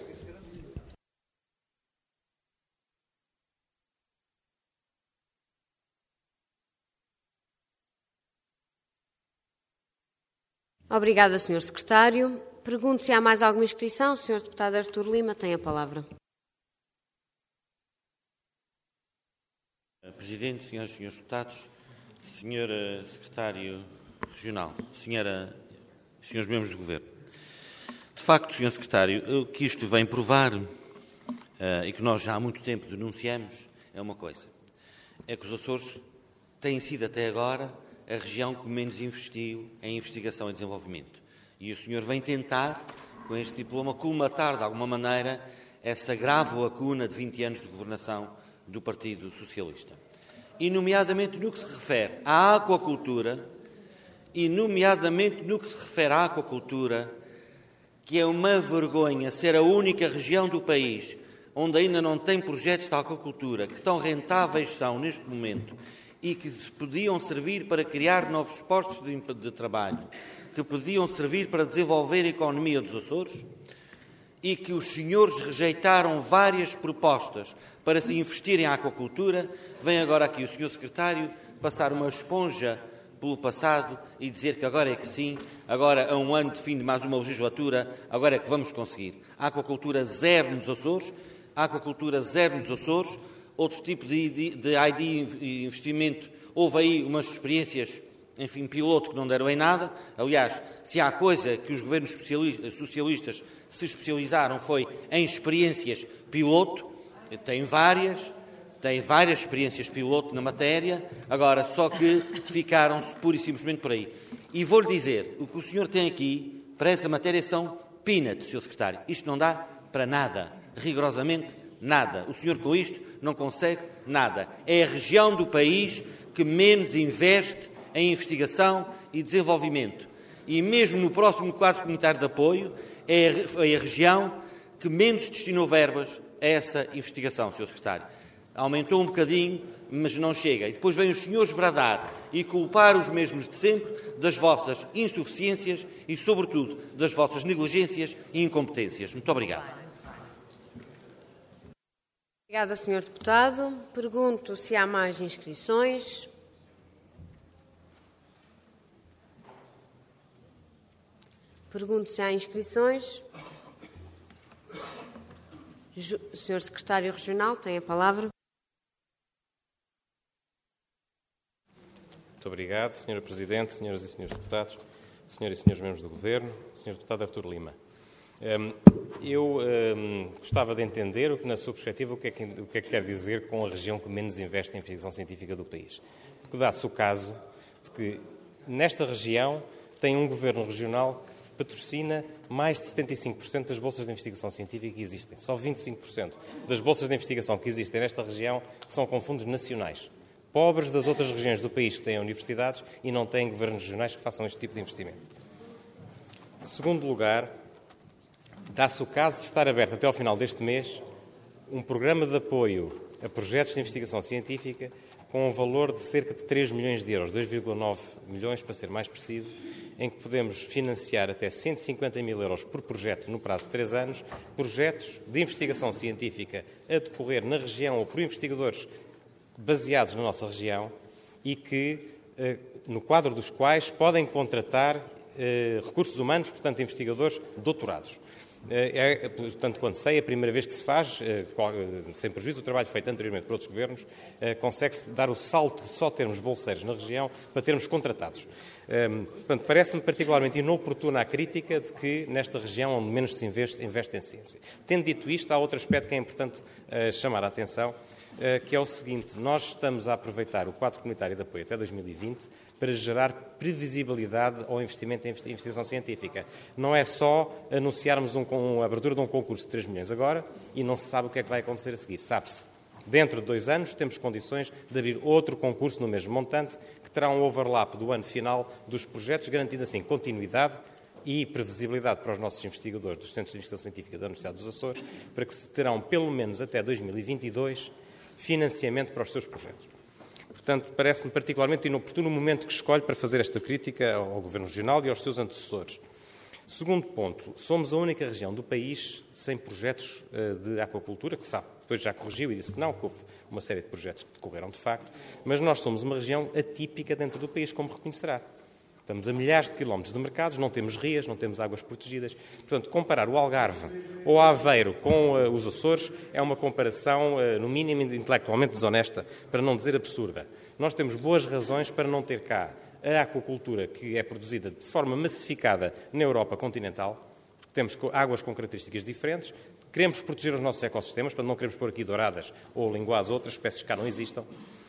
Obrigada, Sr. Secretário. Pergunto se há mais alguma inscrição. O Sr. Deputado Artur Lima tem a palavra. Presidente, senhoras e senhores deputados, Sr. Secretário Regional, senhores membros do Governo. De facto, Sr. Secretário, o que isto vem provar, e que nós já há muito tempo denunciamos, é uma coisa. É que os Açores têm sido até agora a região que menos investiu em investigação e desenvolvimento. E o senhor vem tentar, com este diploma, colmatar de alguma maneira essa grave lacuna de 20 anos de governação do Partido Socialista. E nomeadamente no que se refere à aquacultura, que é uma vergonha ser a única região do país onde ainda não tem projetos de aquacultura que tão rentáveis são neste momento e que podiam servir para criar novos postos de trabalho, que podiam servir para desenvolver a economia dos Açores, e que os senhores rejeitaram várias propostas para se investir em aquacultura, vem agora aqui o senhor secretário passar uma esponja pelo passado e dizer que agora é que sim, agora a um ano de fim de mais uma legislatura, agora é que vamos conseguir. Aquacultura zero nos Açores, outro tipo de ID e investimento. Houve aí umas experiências, enfim, piloto, que não deram em nada. Aliás, se há coisa que os governos socialistas se especializaram foi em experiências piloto, tem várias experiências piloto na matéria, agora só que ficaram-se pura e simplesmente por aí. E vou-lhe dizer, o que o senhor tem aqui para essa matéria são peanuts, Sr. Secretário. Isto não dá para nada, rigorosamente nada. O senhor com isto não consegue nada. É a região do país que menos investe em investigação e desenvolvimento. E mesmo no próximo quadro comunitário de apoio, é a região que menos destinou verbas a essa investigação, Sr. Secretário. Aumentou um bocadinho, mas não chega. E depois vêm os senhores bradar e culpar os mesmos de sempre das vossas insuficiências e, sobretudo, das vossas negligências e incompetências. Muito obrigado. Obrigada, Sr. Deputado. Pergunto se há mais inscrições. Pergunto se há inscrições. O Sr. Secretário Regional tem a palavra. Muito obrigado, Sra. Presidente, Senhoras e Senhores Deputados, Senhoras e Senhores Membros do Governo, Sr. Deputado Artur Lima. Eu gostava de entender, na sua perspectiva, o que é que quer dizer com a região que menos investe em investigação científica do país. Porque dá-se o caso de que, nesta região, tem um governo regional que patrocina mais de 75% das bolsas de investigação científica que existem. Só 25% das bolsas de investigação que existem nesta região são com fundos nacionais. Pobres das outras regiões do país que têm universidades e não têm governos regionais que façam este tipo de investimento. Em segundo lugar, dá-se o caso de estar aberto até ao final deste mês um programa de apoio a projetos de investigação científica com um valor de cerca de 3 milhões de euros, 2,9 milhões para ser mais preciso, em que podemos financiar até 150 mil euros por projeto no prazo de 3 anos, projetos de investigação científica a decorrer na região ou por investigadores baseados na nossa região e que, no quadro dos quais podem contratar recursos humanos, portanto, investigadores doutorados. Portanto, quando sei, a primeira vez que se faz, sem prejuízo do trabalho feito anteriormente por outros governos, consegue-se dar o salto de só termos bolseiros na região para termos contratados. Portanto, parece-me particularmente inoportuna a crítica de que nesta região onde menos se investe em ciência. Tendo dito isto, há outro aspecto que é importante chamar a atenção, que é o seguinte: nós estamos a aproveitar o quadro comunitário de apoio até 2020 para gerar previsibilidade ao investimento em investigação científica. Não é só anunciarmos a abertura de um concurso de 3 milhões agora e não se sabe o que é que vai acontecer a seguir. Sabe-se. Dentro de 2 anos temos condições de abrir outro concurso no mesmo montante, que terá um overlap do ano final dos projetos, garantindo assim continuidade e previsibilidade para os nossos investigadores dos Centros de Investigação Científica da Universidade dos Açores, para que se terão pelo menos até 2022 financiamento para os seus projetos. Portanto, parece-me particularmente inoportuno o momento que escolhe para fazer esta crítica ao Governo Regional e aos seus antecessores. Segundo ponto, somos a única região do país sem projetos de aquacultura, que sabe, depois já corrigiu e disse que não, que houve uma série de projetos que decorreram de facto, mas nós somos uma região atípica dentro do país, como reconhecerá. Estamos a milhares de quilómetros de mercados, não temos rias, não temos águas protegidas. Portanto, comparar o Algarve ou Aveiro com os Açores é uma comparação, no mínimo, intelectualmente desonesta, para não dizer absurda. Nós temos boas razões para não ter cá a aquacultura que é produzida de forma massificada na Europa continental, porque temos águas com características diferentes, queremos proteger os nossos ecossistemas, portanto não queremos pôr aqui douradas ou linguás, outras espécies que cá não existam.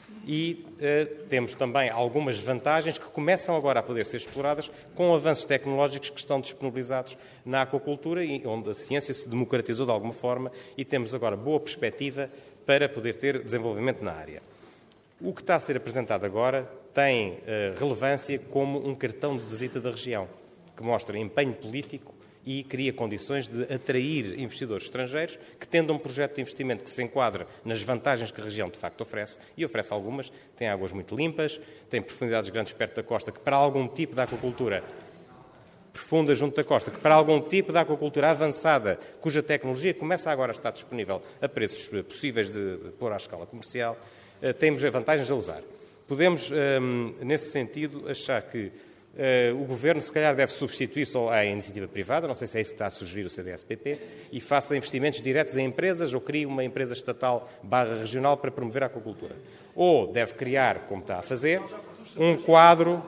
E temos também algumas vantagens que começam agora a poder ser exploradas com avanços tecnológicos que estão disponibilizados na aquacultura e onde a ciência se democratizou de alguma forma e temos agora boa perspectiva para poder ter desenvolvimento na área. O que está a ser apresentado agora tem relevância como um cartão de visita da região, que mostra empenho político e cria condições de atrair investidores estrangeiros que, tendo um projeto de investimento que se enquadra nas vantagens que a região de facto oferece, e oferece algumas, tem águas muito limpas, tem profundidades grandes perto da costa, que para algum tipo de aquacultura profunda junto da costa, que para algum tipo de aquacultura avançada, cuja tecnologia começa agora a estar disponível a preços possíveis de pôr à escala comercial, temos vantagens a usar. Podemos, nesse sentido, achar que o Governo, se calhar, deve substituir-se à iniciativa privada, não sei se é isso que está a sugerir o CDS-PP, e faça investimentos diretos em empresas ou crie uma empresa estatal /regional para promover a aquacultura. Ou deve criar, como está a fazer, um quadro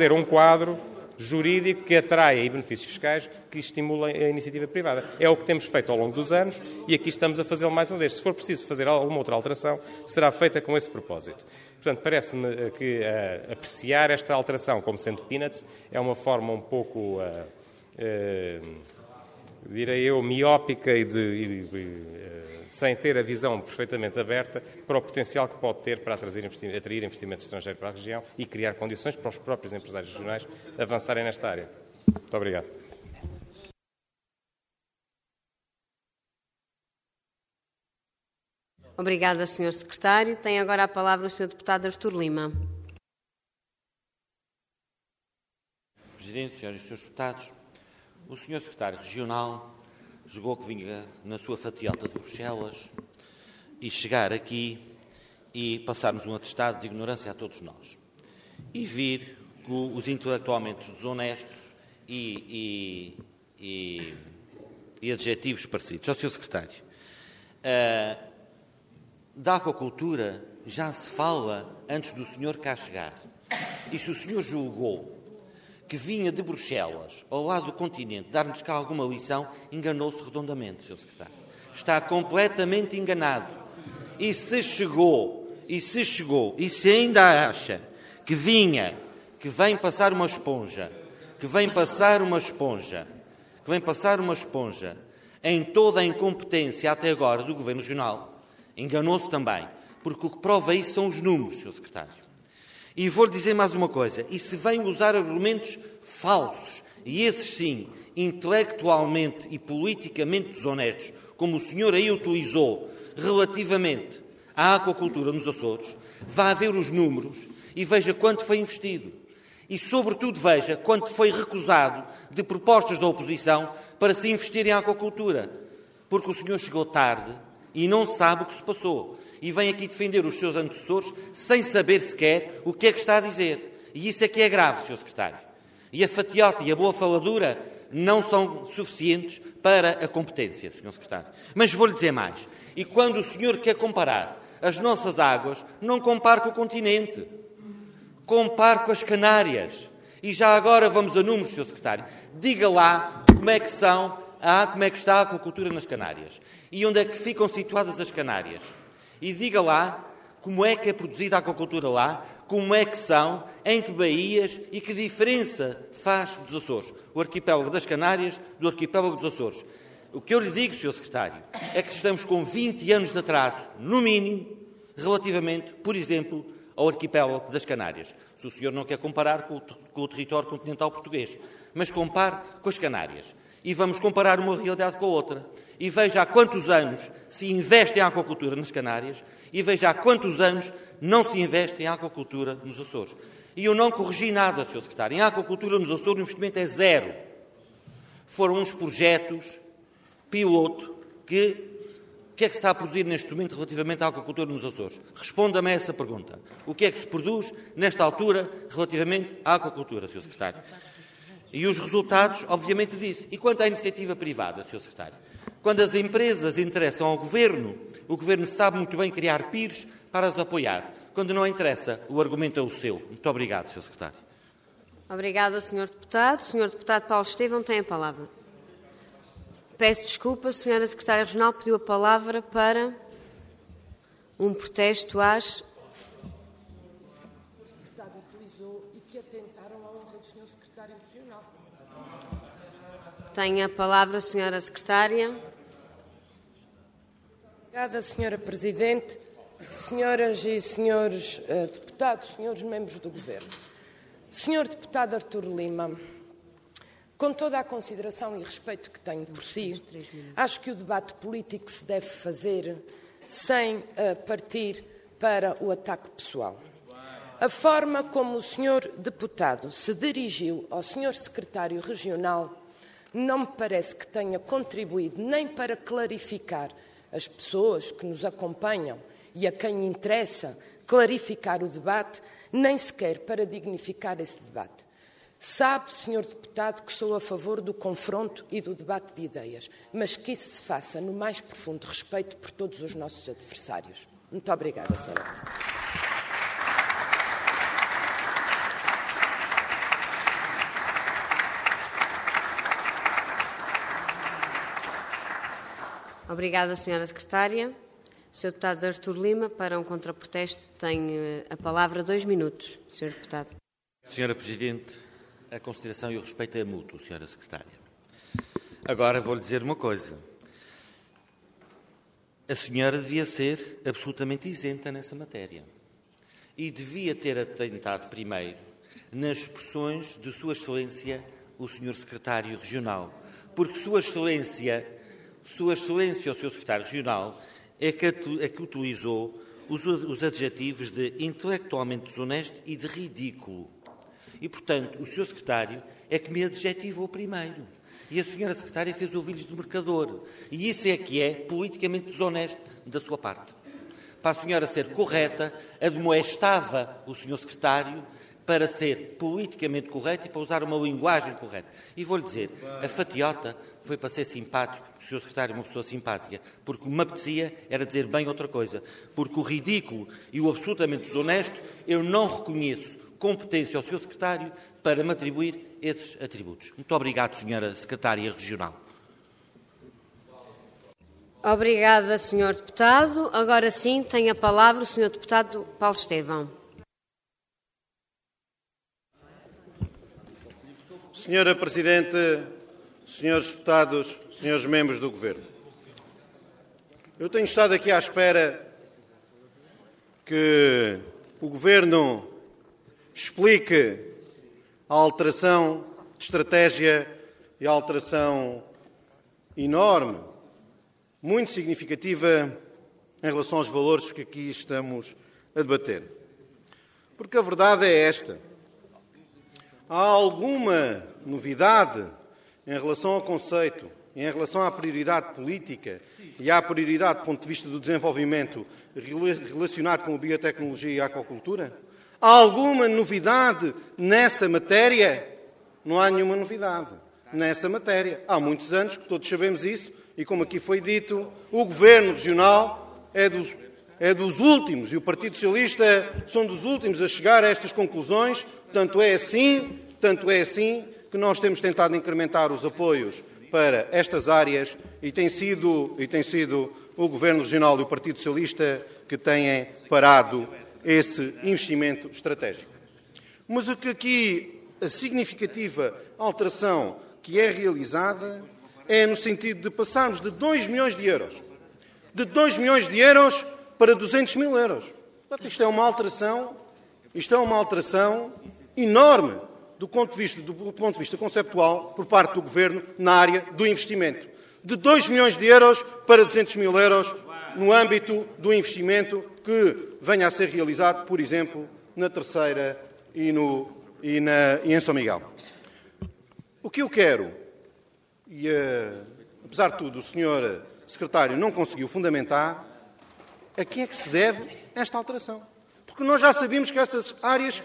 jurídico que atraia benefícios fiscais que estimulem a iniciativa privada. É o que temos feito ao longo dos anos e aqui estamos a fazê-lo mais uma vez. Se for preciso fazer alguma outra alteração, será feita com esse propósito. Portanto, parece-me que apreciar esta alteração como sendo peanuts é uma forma um pouco, direi eu, miópica e sem ter a visão perfeitamente aberta para o potencial que pode ter para atrair investimento estrangeiro para a região e criar condições para os próprios empresários regionais avançarem nesta área. Muito obrigado. Obrigada, Sr. Secretário. Tem agora a palavra o Sr. Deputado Artur Lima. Presidente, Senhoras e Srs. Deputados, o Sr. Secretário Regional julgou que vinha na sua fatiota de Bruxelas e chegar aqui e passarmos um atestado de ignorância a todos nós. E vir com os intelectualmente desonestos e adjetivos parecidos. Ó, Sr. Secretário, da aquacultura já se fala antes do senhor cá chegar. E se o senhor julgou que vinha de Bruxelas, ao lado do continente, dar-nos cá alguma lição, enganou-se redondamente, Sr. Secretário. Está completamente enganado. E se ainda acha que vem passar uma esponja em toda a incompetência até agora do Governo Regional, enganou-se também, porque o que prova isso são os números, Sr. Secretário. E vou-lhe dizer mais uma coisa, e se vem usar argumentos falsos, e esses sim, intelectualmente e politicamente desonestos, como o senhor aí utilizou relativamente à aquacultura nos Açores, vá ver os números e veja quanto foi investido. E, sobretudo, veja quanto foi recusado de propostas da oposição para se investir em aquacultura. Porque o senhor chegou tarde e não sabe o que se passou. E vem aqui defender os seus antecessores sem saber sequer o que é que está a dizer. E isso é que é grave, Sr. Secretário. E a fatiota e a boa faladura não são suficientes para a competência, Sr. Secretário. Mas vou-lhe dizer mais. E quando o senhor quer comparar as nossas águas, não compare com o continente. Compare com as Canárias. E já agora vamos a números, Sr. Secretário. Diga lá como é que está a aquacultura nas Canárias. E onde é que ficam situadas as Canárias. E diga lá como é que é produzida a aquacultura lá, como é que são, em que baías e que diferença faz dos Açores. O arquipélago das Canárias do arquipélago dos Açores. O que eu lhe digo, Sr. Secretário, é que estamos com 20 anos de atraso, no mínimo, relativamente, por exemplo, ao arquipélago das Canárias. Se o senhor não quer comparar com o território continental português, mas compare com as Canárias. E vamos comparar uma realidade com a outra. E veja há quantos anos se investe em aquacultura nas Canárias e veja há quantos anos não se investe em aquacultura nos Açores. E eu não corrigi nada, Sr. Secretário. Em aquacultura nos Açores o investimento é zero. Foram uns projetos piloto que... O que é que se está a produzir neste momento relativamente à aquacultura nos Açores? Responda-me a essa pergunta. O que é que se produz nesta altura relativamente à aquacultura, Sr. Secretário? E os resultados, obviamente, disso. E quanto à iniciativa privada, Sr. Secretário? Quando as empresas interessam ao Governo, o Governo sabe muito bem criar PIRs para as apoiar. Quando não interessa, o argumento é o seu. Muito obrigado, Sr. Secretário. Obrigada, Sr. Deputado. O Sr. Deputado Paulo Estevão tem a palavra. Peço desculpa, a Sra. Secretária Regional pediu a palavra para um protesto às... O deputado utilizou e que atentaram à honra do Sr. Secretário Regional. Tem a palavra a Sra. Secretária. Obrigada, Sra. Presidente, senhoras e senhores deputados, senhores membros do Governo. Sr. Deputado Artur Lima, com toda a consideração e respeito que tenho por si, acho que o debate político se deve fazer sem partir para o ataque pessoal. A forma como o Sr. Deputado se dirigiu ao Sr. Secretário Regional não me parece que tenha contribuído nem para clarificar as pessoas que nos acompanham e a quem interessa clarificar o debate, nem sequer para dignificar esse debate. Sabe, Sr. Deputado, que sou a favor do confronto e do debate de ideias, mas que isso se faça no mais profundo respeito por todos os nossos adversários. Muito obrigada, Sra. Obrigada, Sra. Secretária. O Sr. Deputado Artur Lima, para um contraprotesto, tem a palavra 2 minutos. Sr. Deputado. Sra. Presidente, a consideração e o respeito é mútuo, Sra. Secretária. Agora vou-lhe dizer uma coisa. A senhora devia ser absolutamente isenta nessa matéria. E devia ter atentado primeiro nas expressões de Sua Excelência, o Sr. Secretário Regional. Porque Sua Excelência, o Sr. Secretário Regional, é que utilizou os adjetivos de intelectualmente desonesto e de ridículo. E, portanto, o Sr. Secretário é que me adjetivou primeiro. E a Sra. Secretária fez ouvidos de mercador. E isso é que é politicamente desonesto da sua parte. Para a senhora ser correta, admoestava o Sr. Secretário para ser politicamente correto e para usar uma linguagem correta. E vou-lhe dizer, a fatiota foi para ser simpático, o Sr. Secretário é uma pessoa simpática, porque me apetecia era dizer bem outra coisa. Porque o ridículo e o absolutamente desonesto eu não reconheço competência ao Sr. Secretário para me atribuir esses atributos. Muito obrigado, Sra. Secretária Regional. Obrigada, Sr. Deputado. Agora sim, tem a palavra o Sr. Deputado Paulo Estevão. Sra. Presidente, senhores deputados, senhores membros do Governo, eu tenho estado aqui à espera que o Governo explique a alteração de estratégia e a alteração enorme, muito significativa em relação aos valores que aqui estamos a debater. Porque a verdade é esta. Há alguma novidade em relação ao conceito, em relação à prioridade política e à prioridade do ponto de vista do desenvolvimento relacionado com a biotecnologia e a aquacultura? Há alguma novidade nessa matéria? Não há nenhuma novidade. nessa matéria. Há muitos anos que todos sabemos isso e, como aqui foi dito, o Governo Regional é dos últimos e o Partido Socialista são dos últimos a chegar a estas conclusões. Tanto é assim que nós temos tentado incrementar os apoios para estas áreas e tem sido o Governo Regional e o Partido Socialista que têm parado esse investimento estratégico. Mas o que aqui a significativa alteração que é realizada é no sentido de passarmos de 2 milhões de euros. De 2 milhões de euros para 200 mil euros. Portanto, isto é uma alteração enorme do ponto de vista conceptual por parte do Governo na área do investimento. De 2 milhões de euros para 200 mil euros no âmbito do investimento que venha a ser realizado, por exemplo, na Terceira e em São Miguel. O que eu quero, e apesar de tudo o Sr. Secretário não conseguiu fundamentar, a quem é que se deve esta alteração? Porque nós já sabíamos que estas áreas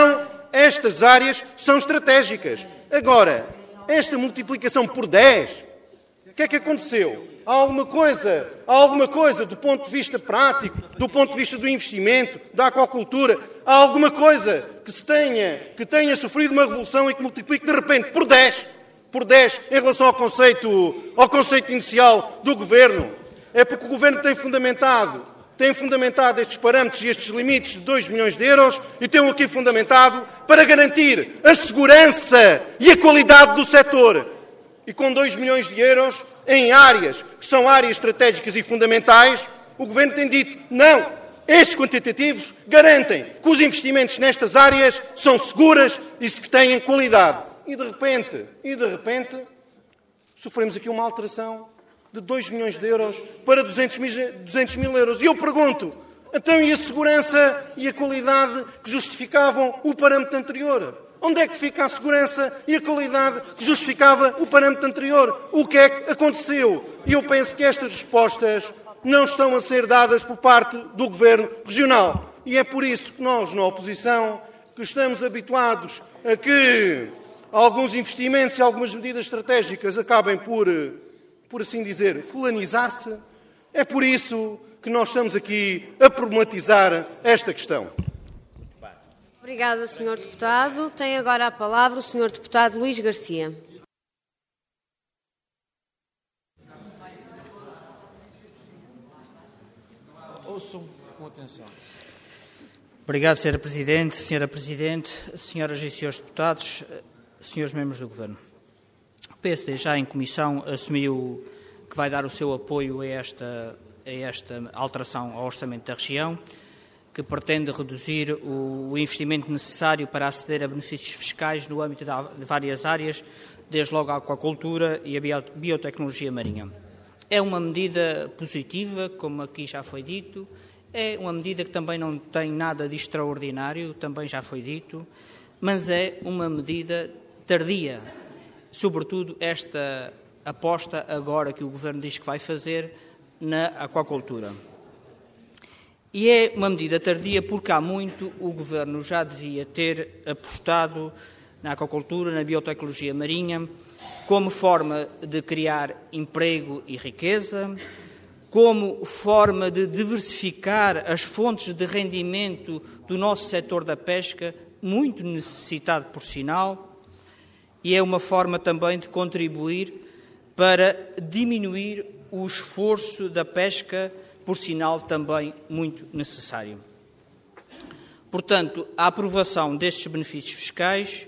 são estratégicas. Agora, esta multiplicação por 10, o que é que aconteceu? Há alguma coisa do ponto de vista prático, do ponto de vista do investimento, da aquacultura, há alguma coisa que tenha sofrido uma revolução e que multiplique de repente por 10 em relação ao conceito inicial do Governo? É porque o Governo tem fundamentado estes parâmetros e estes limites de 2 milhões de euros e tem-o aqui fundamentado para garantir a segurança e a qualidade do setor. E com 2 milhões de euros em áreas que são áreas estratégicas e fundamentais, o Governo tem dito, não, estes quantitativos garantem que os investimentos nestas áreas são seguras e que têm qualidade. E de repente, sofremos aqui uma alteração de 2 milhões de euros para 200 mil euros. E eu pergunto, então e a segurança e a qualidade que justificavam o parâmetro anterior? Onde é que fica a segurança e a qualidade que justificava o parâmetro anterior? O que é que aconteceu? E eu penso que estas respostas não estão a ser dadas por parte do Governo Regional. E é por isso que nós, na oposição, que estamos habituados a que alguns investimentos e algumas medidas estratégicas acabem por assim dizer, fulanizar-se, é por isso que nós estamos aqui a problematizar esta questão. Obrigada, Sr. Deputado. Tem agora a palavra o Sr. Deputado Luís Garcia. Ouçam com atenção. Obrigado, Sra. Presidente, Sra. Presidente, senhoras e senhores deputados, senhores membros do Governo. O PSD já em comissão assumiu que vai dar o seu apoio a esta alteração ao orçamento da região, que pretende reduzir o investimento necessário para aceder a benefícios fiscais no âmbito de várias áreas, desde logo a aquacultura e a biotecnologia marinha. É uma medida positiva, como aqui já foi dito, é uma medida que também não tem nada de extraordinário, também já foi dito, mas é uma medida tardia. Sobretudo esta aposta agora que o Governo diz que vai fazer na aquacultura. E é uma medida tardia porque há muito o Governo já devia ter apostado na aquacultura, na biotecnologia marinha, como forma de criar emprego e riqueza, como forma de diversificar as fontes de rendimento do nosso setor da pesca, muito necessitado por sinal, e é uma forma também de contribuir para diminuir o esforço da pesca, por sinal também muito necessário. Portanto, a aprovação destes benefícios fiscais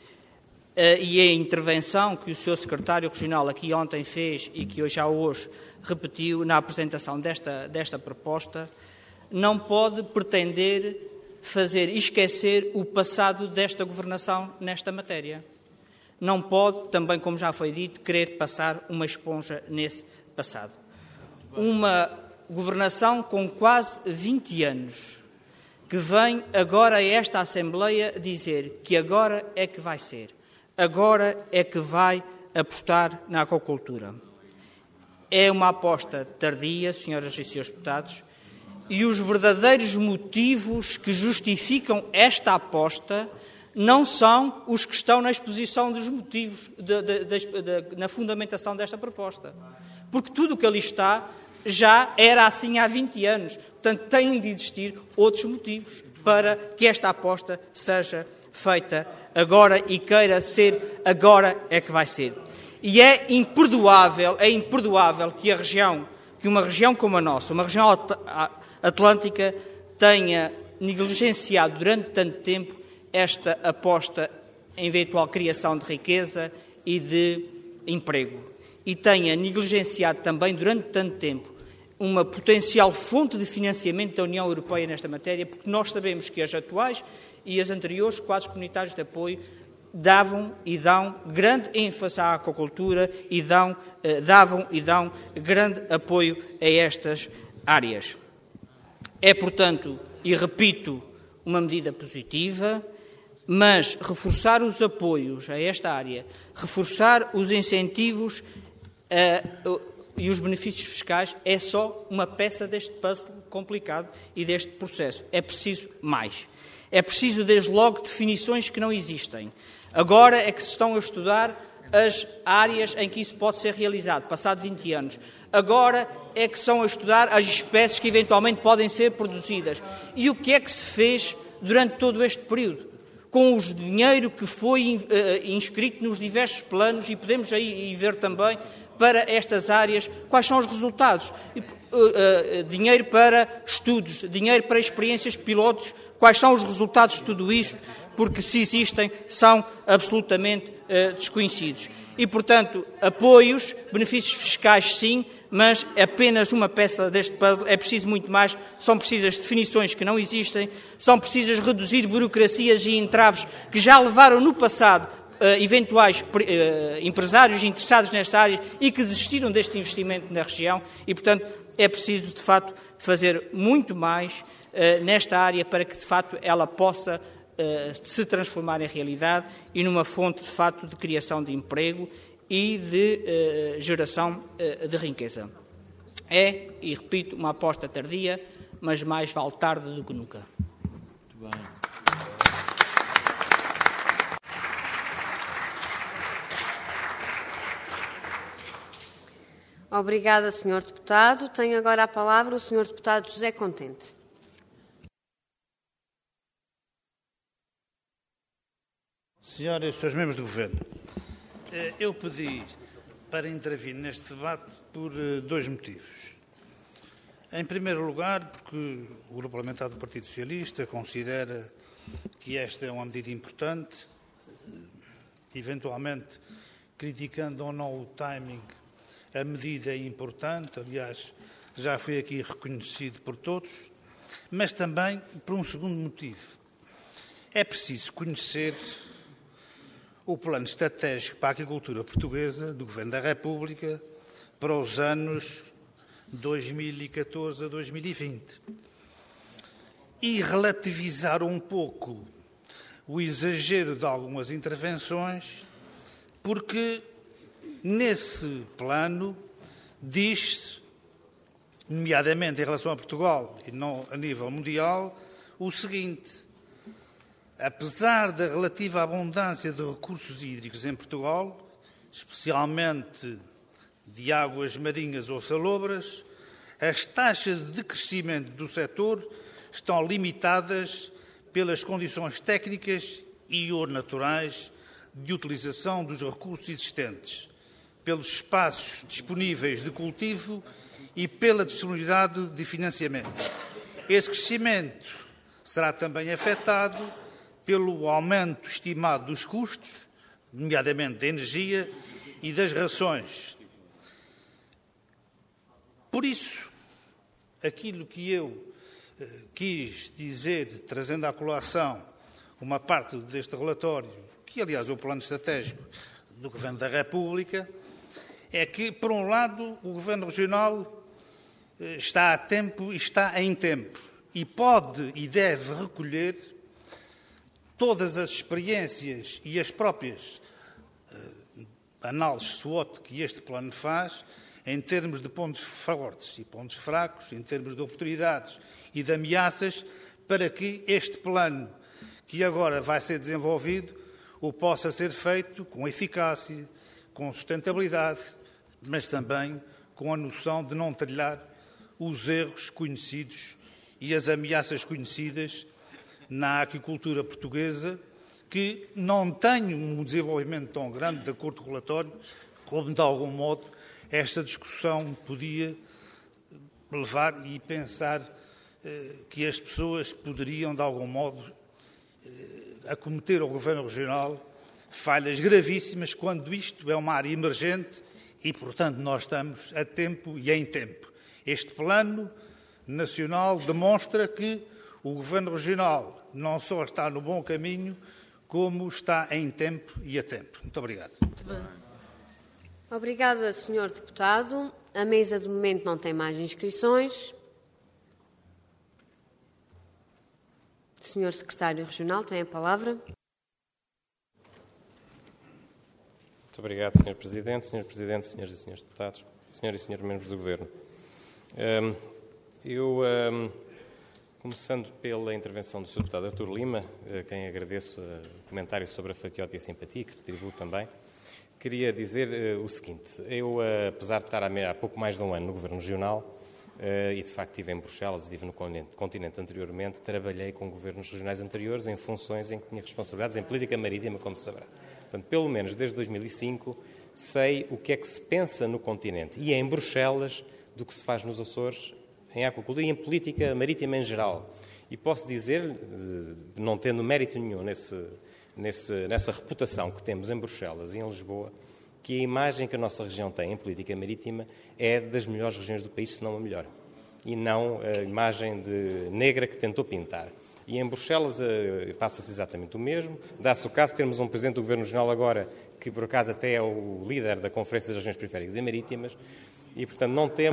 e a intervenção que o Sr. Secretário Regional aqui ontem fez e que já hoje repetiu na apresentação desta proposta, não pode pretender fazer esquecer o passado desta governação nesta matéria. Não pode, também como já foi dito, querer passar uma esponja nesse passado. Uma governação com quase 20 anos, que vem agora a esta Assembleia dizer que agora é que vai ser, agora é que vai apostar na aquacultura. É uma aposta tardia, senhoras e senhores deputados, e os verdadeiros motivos que justificam esta aposta não são os que estão na exposição dos motivos, na fundamentação desta proposta. Porque tudo o que ali está já era assim há 20 anos. Portanto, têm de existir outros motivos para que esta aposta seja feita agora e queira ser agora é que vai ser. E é imperdoável que uma região como a nossa, uma região atlântica, tenha negligenciado durante tanto tempo esta aposta em eventual criação de riqueza e de emprego. E tenha negligenciado também durante tanto tempo uma potencial fonte de financiamento da União Europeia nesta matéria, porque nós sabemos que as atuais e as anteriores quadros comunitários de apoio davam e dão grande ênfase à aquacultura e davam e dão grande apoio a estas áreas. É, portanto, e repito, uma medida positiva, mas reforçar os apoios a esta área, reforçar os incentivos e os benefícios fiscais é só uma peça deste puzzle complicado e deste processo. É preciso mais. É preciso, desde logo, definições que não existem. Agora é que se estão a estudar as áreas em que isso pode ser realizado, passado 20 anos. Agora é que estão a estudar as espécies que eventualmente podem ser produzidas. E o que é que se fez durante todo este período? Com o dinheiro que foi inscrito nos diversos planos, e podemos aí ver também para estas áreas quais são os resultados. Dinheiro para estudos, dinheiro para experiências pilotos, quais são os resultados de tudo isto, porque se existem, são absolutamente desconhecidos. E, portanto, apoios, benefícios fiscais, sim, mas apenas uma peça deste puzzle. É preciso muito mais, são precisas definições que não existem, são precisas reduzir burocracias e entraves que já levaram no passado eventuais empresários interessados nesta área e que desistiram deste investimento na região e, portanto, é preciso, de facto, fazer muito mais nesta área para que, de facto, ela possa se transformar em realidade e numa fonte, de facto, de criação de emprego e de geração de riqueza. É, e repito, uma aposta tardia, mas mais vale tarde do que nunca. Muito bem. Obrigada, Sr. Deputado. Tenho agora a palavra o Sr. Deputado José Contente. Senhoras e senhores membros do Governo, eu pedi para intervir neste debate por dois motivos. Em primeiro lugar, porque o Grupo Parlamentar do Partido Socialista considera que esta é uma medida importante, eventualmente criticando ou não o timing, a medida é importante, aliás, já foi aqui reconhecido por todos, mas também por um segundo motivo. É preciso conhecer o plano estratégico para a agricultura portuguesa do Governo da República para os anos 2014 a 2020 e relativizar um pouco o exagero de algumas intervenções, porque nesse plano diz-se, nomeadamente em relação a Portugal e não a nível mundial, o seguinte: apesar da relativa abundância de recursos hídricos em Portugal, especialmente de águas marinhas ou salobras, as taxas de crescimento do setor estão limitadas pelas condições técnicas e ou naturais de utilização dos recursos existentes, pelos espaços disponíveis de cultivo e pela disponibilidade de financiamento. Este crescimento será também afetado pelo aumento estimado dos custos, nomeadamente da energia e das rações. Por isso, aquilo que eu quis dizer, trazendo à colação uma parte deste relatório, que aliás é o plano estratégico do Governo da República, é que, por um lado, o Governo Regional está a tempo e está em tempo e pode e deve recolher todas as experiências e as próprias análises SWOT que este plano faz em termos de pontos fortes e pontos fracos, em termos de oportunidades e de ameaças, para que este plano, que agora vai ser desenvolvido o possa ser feito com eficácia, com sustentabilidade, mas também com a noção de não trilhar os erros conhecidos e as ameaças conhecidas na aquicultura portuguesa, que não tem um desenvolvimento tão grande, de acordo com o relatório, como, de algum modo, esta discussão podia levar e pensar que as pessoas poderiam, de algum modo, acometer ao Governo Regional falhas gravíssimas, quando isto é uma área emergente e, portanto, nós estamos a tempo e em tempo. Este plano nacional demonstra que o Governo Regional não só está no bom caminho, como está em tempo e a tempo. Muito obrigado. Muito bem. Obrigada, Sr. Deputado. A mesa, de momento, não tem mais inscrições. O Sr. Secretário Regional tem a palavra. Muito obrigado, Sr. Presidente. Sr. Presidente, Sras. e Srs. Deputados, Sr. e Srs. Membros do Governo. Começando pela intervenção do Sr. Deputado Artur Lima, a quem agradeço o comentário sobre a fatiota e a simpatia, que retribuo também, queria dizer o seguinte. Eu, apesar de estar há pouco mais de um ano no Governo Regional, e de facto estive em Bruxelas e estive no continente anteriormente, trabalhei com governos regionais anteriores em funções em que tinha responsabilidades em política marítima, como se saberá. Portanto, pelo menos desde 2005, sei o que é que se pensa no continente e em Bruxelas do que se faz nos Açores, em aquacultura e em política marítima em geral. E posso dizer, não tendo mérito nenhum nessa reputação que temos em Bruxelas e em Lisboa, que a imagem que a nossa região tem em política marítima é das melhores regiões do país, se não a melhor. E não a imagem negra que tentou pintar. E em Bruxelas passa-se exatamente o mesmo. Dá-se o caso de termos um Presidente do Governo Regional agora, que por acaso até é o líder da Conferência das Regiões Periféricas e Marítimas, e, portanto,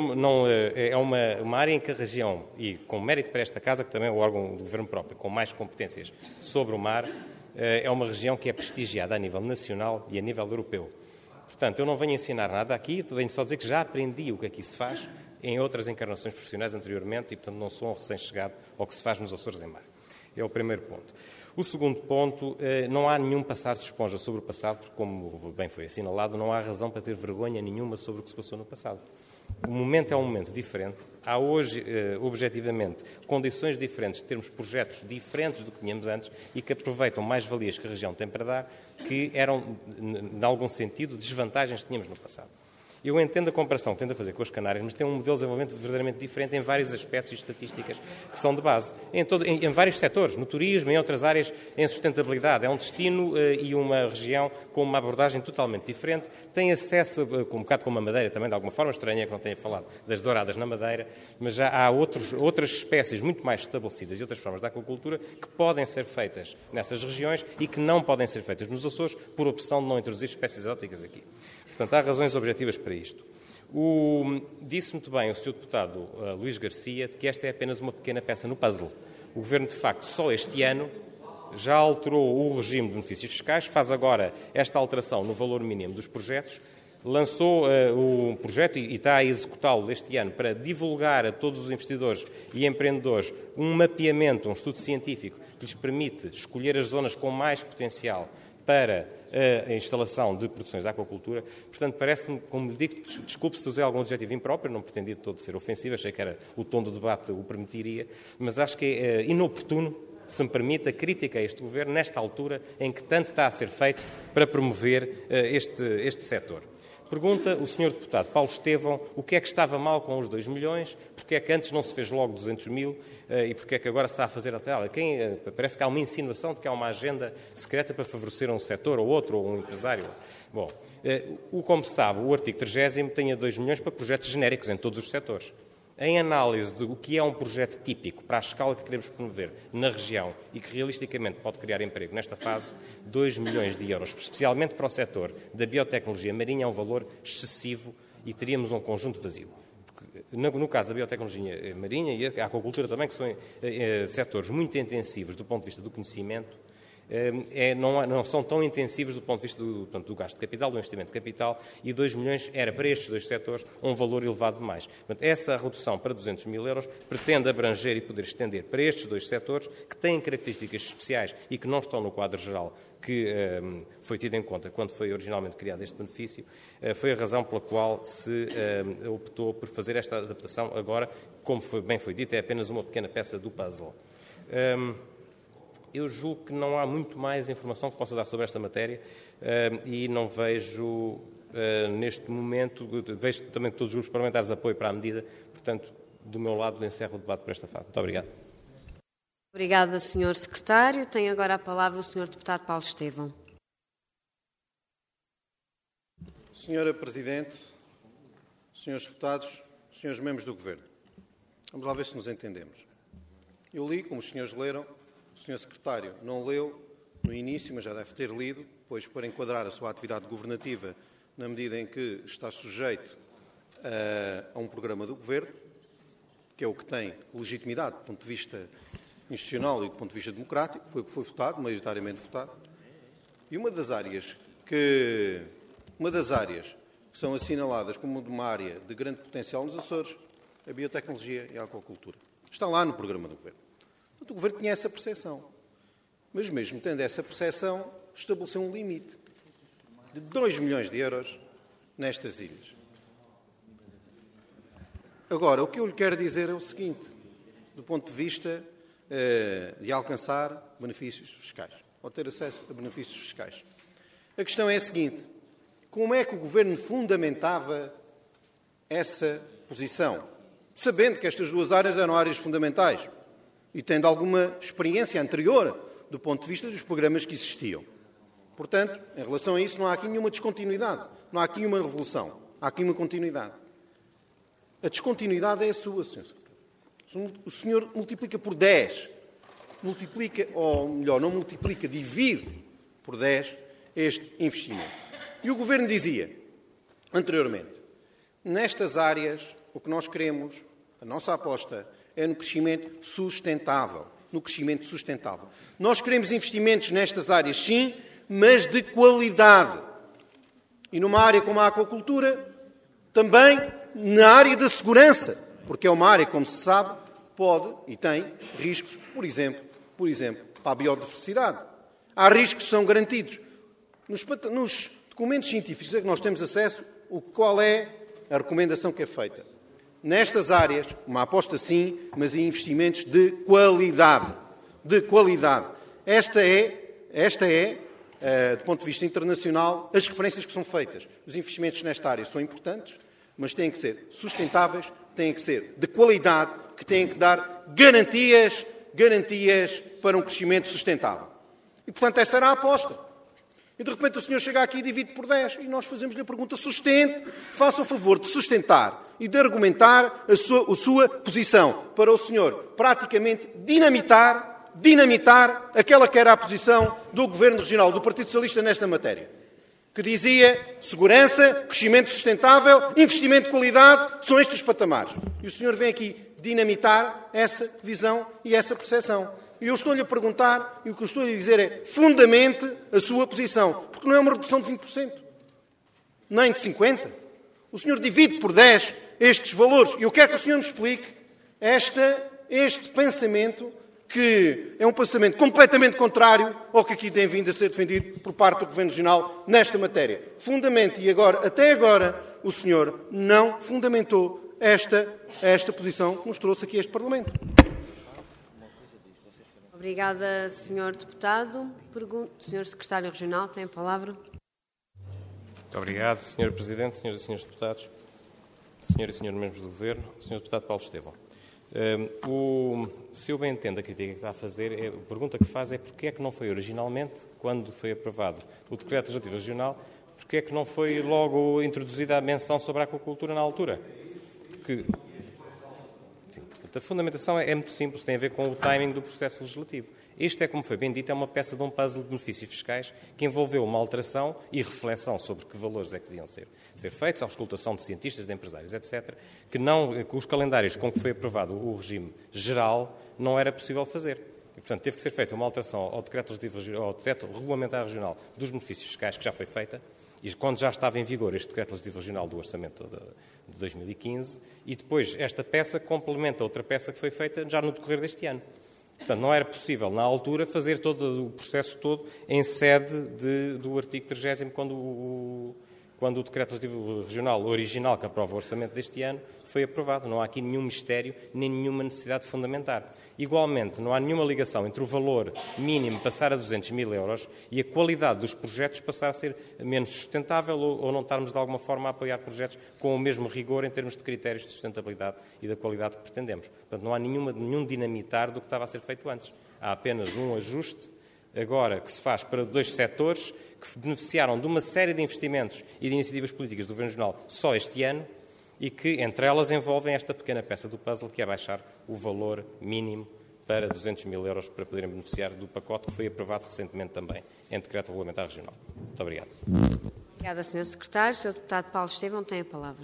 é uma área em que a região, e com mérito para esta Casa, que também é o órgão do Governo próprio, com mais competências sobre o mar, é uma região que é prestigiada a nível nacional e a nível europeu. Portanto, eu não venho ensinar nada aqui, venho só dizer que já aprendi o que aqui se faz em outras encarnações profissionais anteriormente e, portanto, não sou um recém-chegado ao que se faz nos Açores em mar. É o primeiro ponto. O segundo ponto, não há nenhum passar de esponja sobre o passado, porque, como bem foi assinalado, não há razão para ter vergonha nenhuma sobre o que se passou no passado. O momento é um momento diferente. Há hoje, objetivamente, condições diferentes de termos projetos diferentes do que tínhamos antes e que aproveitam mais-valias que a região tem para dar, que eram, em algum sentido, desvantagens que tínhamos no passado. Eu entendo a comparação que tenta fazer com as Canárias, mas tem um modelo de desenvolvimento verdadeiramente diferente em vários aspectos e estatísticas que são de base. Em vários setores, no turismo, em outras áreas, em sustentabilidade. É um destino e uma região com uma abordagem totalmente diferente. Tem acesso, um bocado como a Madeira também, de alguma forma estranha, que não tenha falado das douradas na Madeira, mas já há outras espécies muito mais estabelecidas e outras formas de aquacultura que podem ser feitas nessas regiões e que não podem ser feitas nos Açores por opção de não introduzir espécies exóticas aqui. Portanto, há razões objetivas para isto. Disse muito bem o Sr. Deputado Luís Garcia de que esta é apenas uma pequena peça no puzzle. O Governo, de facto, só este ano já alterou o regime de benefícios fiscais, faz agora esta alteração no valor mínimo dos projetos, lançou o projeto e está a executá-lo este ano para divulgar a todos os investidores e empreendedores um mapeamento, um estudo científico que lhes permite escolher as zonas com mais potencial para a instalação de produções de aquacultura. Portanto, parece-me, como lhe digo, desculpe se usei algum adjetivo impróprio, não pretendia de todo ser ofensivo, achei que era o tom do debate o permitiria, mas acho que é inoportuno, se me permite, a crítica a este Governo nesta altura em que tanto está a ser feito para promover este setor. Pergunta o Sr. Deputado Paulo Estevão o que é que estava mal com os 2 milhões, porque é que antes não se fez logo 200 mil e porque é que agora se está a fazer lateral. Parece que há uma insinuação de que há uma agenda secreta para favorecer um setor ou outro, ou um empresário. Bom, como se sabe, o artigo 30º tem 2 milhões para projetos genéricos em todos os setores. Em análise de o que é um projeto típico para a escala que queremos promover na região e que realisticamente pode criar emprego nesta fase, 2 milhões de euros, especialmente para o setor da biotecnologia marinha, é um valor excessivo e teríamos um conjunto vazio. No caso da biotecnologia marinha e a aquacultura também, que são setores muito intensivos do ponto de vista do conhecimento, não são tão intensivos do ponto de vista do gasto de capital, do investimento de capital, e 2 milhões era, para estes dois setores, um valor elevado demais. Portanto, essa redução para 200 mil euros pretende abranger e poder estender para estes dois setores, que têm características especiais e que não estão no quadro geral que foi tido em conta quando foi originalmente criado este benefício. Foi a razão pela qual se optou por fazer esta adaptação agora, como bem foi dito, é apenas uma pequena peça do puzzle. Eu julgo que não há muito mais informação que possa dar sobre esta matéria e não vejo, neste momento, vejo também que todos os grupos parlamentares apoio para a medida, portanto, do meu lado, encerro o debate por esta fase. Muito obrigado. Obrigada, Sr. Secretário. Tem agora a palavra o Sr. Deputado Paulo Estevão. Senhora Presidente, Senhores Deputados, Senhores Membros do Governo, vamos lá ver se nos entendemos. Eu li, como os senhores leram, o Sr. Secretário não leu no início, mas já deve ter lido, pois para enquadrar a sua atividade governativa na medida em que está sujeito a um programa do Governo, que é o que tem legitimidade do ponto de vista institucional e do ponto de vista democrático, foi o que foi votado, maioritariamente votado, e uma das áreas que são assinaladas como uma área de grande potencial nos Açores, a biotecnologia e a aquacultura. Está lá no programa do Governo. Portanto, o Governo tinha essa percepção. Mas mesmo tendo essa percepção, estabeleceu um limite de 2 milhões de euros nestas ilhas. Agora, o que eu lhe quero dizer é o seguinte, do ponto de vista de alcançar benefícios fiscais, ou ter acesso a benefícios fiscais. A questão é a seguinte, como é que o Governo fundamentava essa posição, sabendo que estas duas áreas eram áreas fundamentais e tendo alguma experiência anterior do ponto de vista dos programas que existiam. Portanto, em relação a isso, não há aqui nenhuma descontinuidade, não há aqui nenhuma revolução, há aqui uma continuidade. A descontinuidade é a sua, Sr. Secretário. O senhor multiplica por 10, ou melhor, não multiplica, divide por 10 este investimento. E o Governo dizia, anteriormente, nestas áreas, o que nós queremos, a nossa aposta, é no crescimento sustentável. Nós queremos investimentos nestas áreas, sim, mas de qualidade. E numa área como a aquacultura, também na área da segurança, porque é uma área, como se sabe, pode e tem riscos, por exemplo, para a biodiversidade. Há riscos que são garantidos. Nos documentos científicos a que nós temos acesso, qual é a recomendação que é feita? Nestas áreas, uma aposta sim, mas em investimentos de qualidade. Esta é, do ponto de vista internacional, as referências que são feitas. Os investimentos nesta área são importantes, mas têm que ser sustentáveis, têm que ser de qualidade, que têm que dar garantias para um crescimento sustentável. E, portanto, essa era a aposta. E, de repente, o senhor chega aqui e divide por 10. E nós fazemos-lhe a pergunta, faça o favor de sustentar e de argumentar a sua posição, para o senhor praticamente dinamitar aquela que era a posição do Governo Regional do Partido Socialista nesta matéria. Que dizia segurança, crescimento sustentável, investimento de qualidade, são estes os patamares. E o senhor vem aqui dinamitar essa visão e essa percepção. E eu estou-lhe a perguntar, e o que eu estou-lhe a dizer é, fundamente a sua posição, porque não é uma redução de 20%, nem de 50%. O senhor divide por 10 estes valores, e eu quero que o senhor me explique este pensamento, que é um pensamento completamente contrário ao que aqui tem vindo a ser defendido por parte do Governo Regional nesta matéria. Fundamente, e agora, até agora, o senhor não fundamentou esta posição que nos trouxe aqui a este Parlamento. Obrigada, Sr. Deputado. Sr. Secretário Regional, tem a palavra. Muito obrigado, Sr. Presidente, Senhoras e Senhores Deputados, Senhoras e Senhores Membros do Governo, Sr. Deputado Paulo Estevão. Se eu bem entendo a crítica que está a fazer, a pergunta que faz é porque é que não foi originalmente, quando foi aprovado o Decreto Legislativo Regional, porque é que não foi logo introduzida a menção sobre a aquacultura na altura? A fundamentação é muito simples, tem a ver com o timing do processo legislativo. Este é, como foi bem dito, é uma peça de um puzzle de benefícios fiscais que envolveu uma alteração e reflexão sobre que valores é que deviam ser feitos, a auscultação de cientistas, de empresários, etc., que os calendários com que foi aprovado o regime geral não era possível fazer. E, portanto, teve que ser feita uma alteração ao decreto regulamentar regional dos benefícios fiscais, que já foi feita, e quando já estava em vigor este decreto legislativo regional do orçamento de 2015, e depois esta peça complementa outra peça que foi feita já no decorrer deste ano. Portanto, não era possível, na altura, fazer todo o processo todo em sede do artigo 30º, quando o decreto legislativo regional original que aprova o orçamento deste ano foi aprovado. Não há aqui nenhum mistério, nem nenhuma necessidade de fundamentar. Igualmente, não há nenhuma ligação entre o valor mínimo passar a 200 mil euros e a qualidade dos projetos passar a ser menos sustentável ou não estarmos, de alguma forma, a apoiar projetos com o mesmo rigor em termos de critérios de sustentabilidade e da qualidade que pretendemos. Portanto, não há nenhum dinamitar do que estava a ser feito antes. Há apenas um ajuste, agora, que se faz para 2 setores que beneficiaram de uma série de investimentos e de iniciativas políticas do Governo Regional só este ano e que, entre elas, envolvem esta pequena peça do puzzle, que é baixar o valor mínimo para 200 mil euros para poderem beneficiar do pacote que foi aprovado recentemente também em decreto regulamentar regional. Muito obrigado. Obrigada, Sr. Secretário. O Sr. Deputado Paulo Estevão tem a palavra.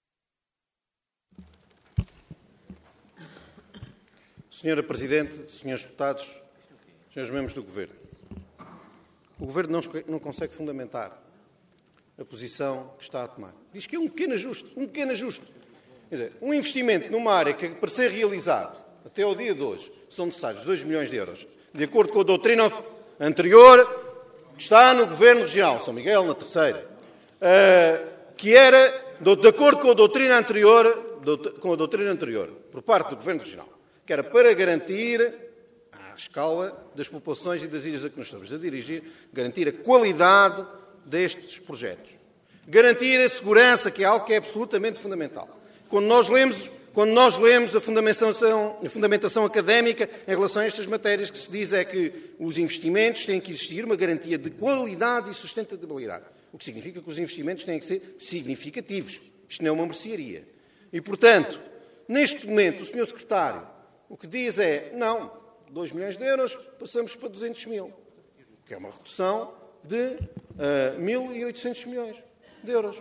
Senhora Presidente, Senhores Deputados, Senhores Membros do Governo, o Governo não consegue fundamentar a posição que está a tomar. Diz que é um pequeno ajuste. Quer dizer, um investimento numa área que, para ser realizado até ao dia de hoje, são necessários 2 milhões de euros, de acordo com a doutrina anterior, que está no Governo Regional, São Miguel, na terceira, que era, de acordo com a doutrina anterior, por parte do Governo Regional, que era para garantir à escala das populações e das ilhas a que nós estamos a dirigir, garantir a qualidade destes projetos. Garantir a segurança, que é algo que é absolutamente fundamental. Quando nós lemos a fundamentação académica em relação a estas matérias, que se diz é que os investimentos têm que existir uma garantia de qualidade e sustentabilidade. O que significa que os investimentos têm que ser significativos. Isto não é uma mercearia. E, portanto, neste momento, o Sr. Secretário o que diz é, não, 2 milhões de euros, passamos para 200 mil, que é uma redução de 1.800 milhões de euros.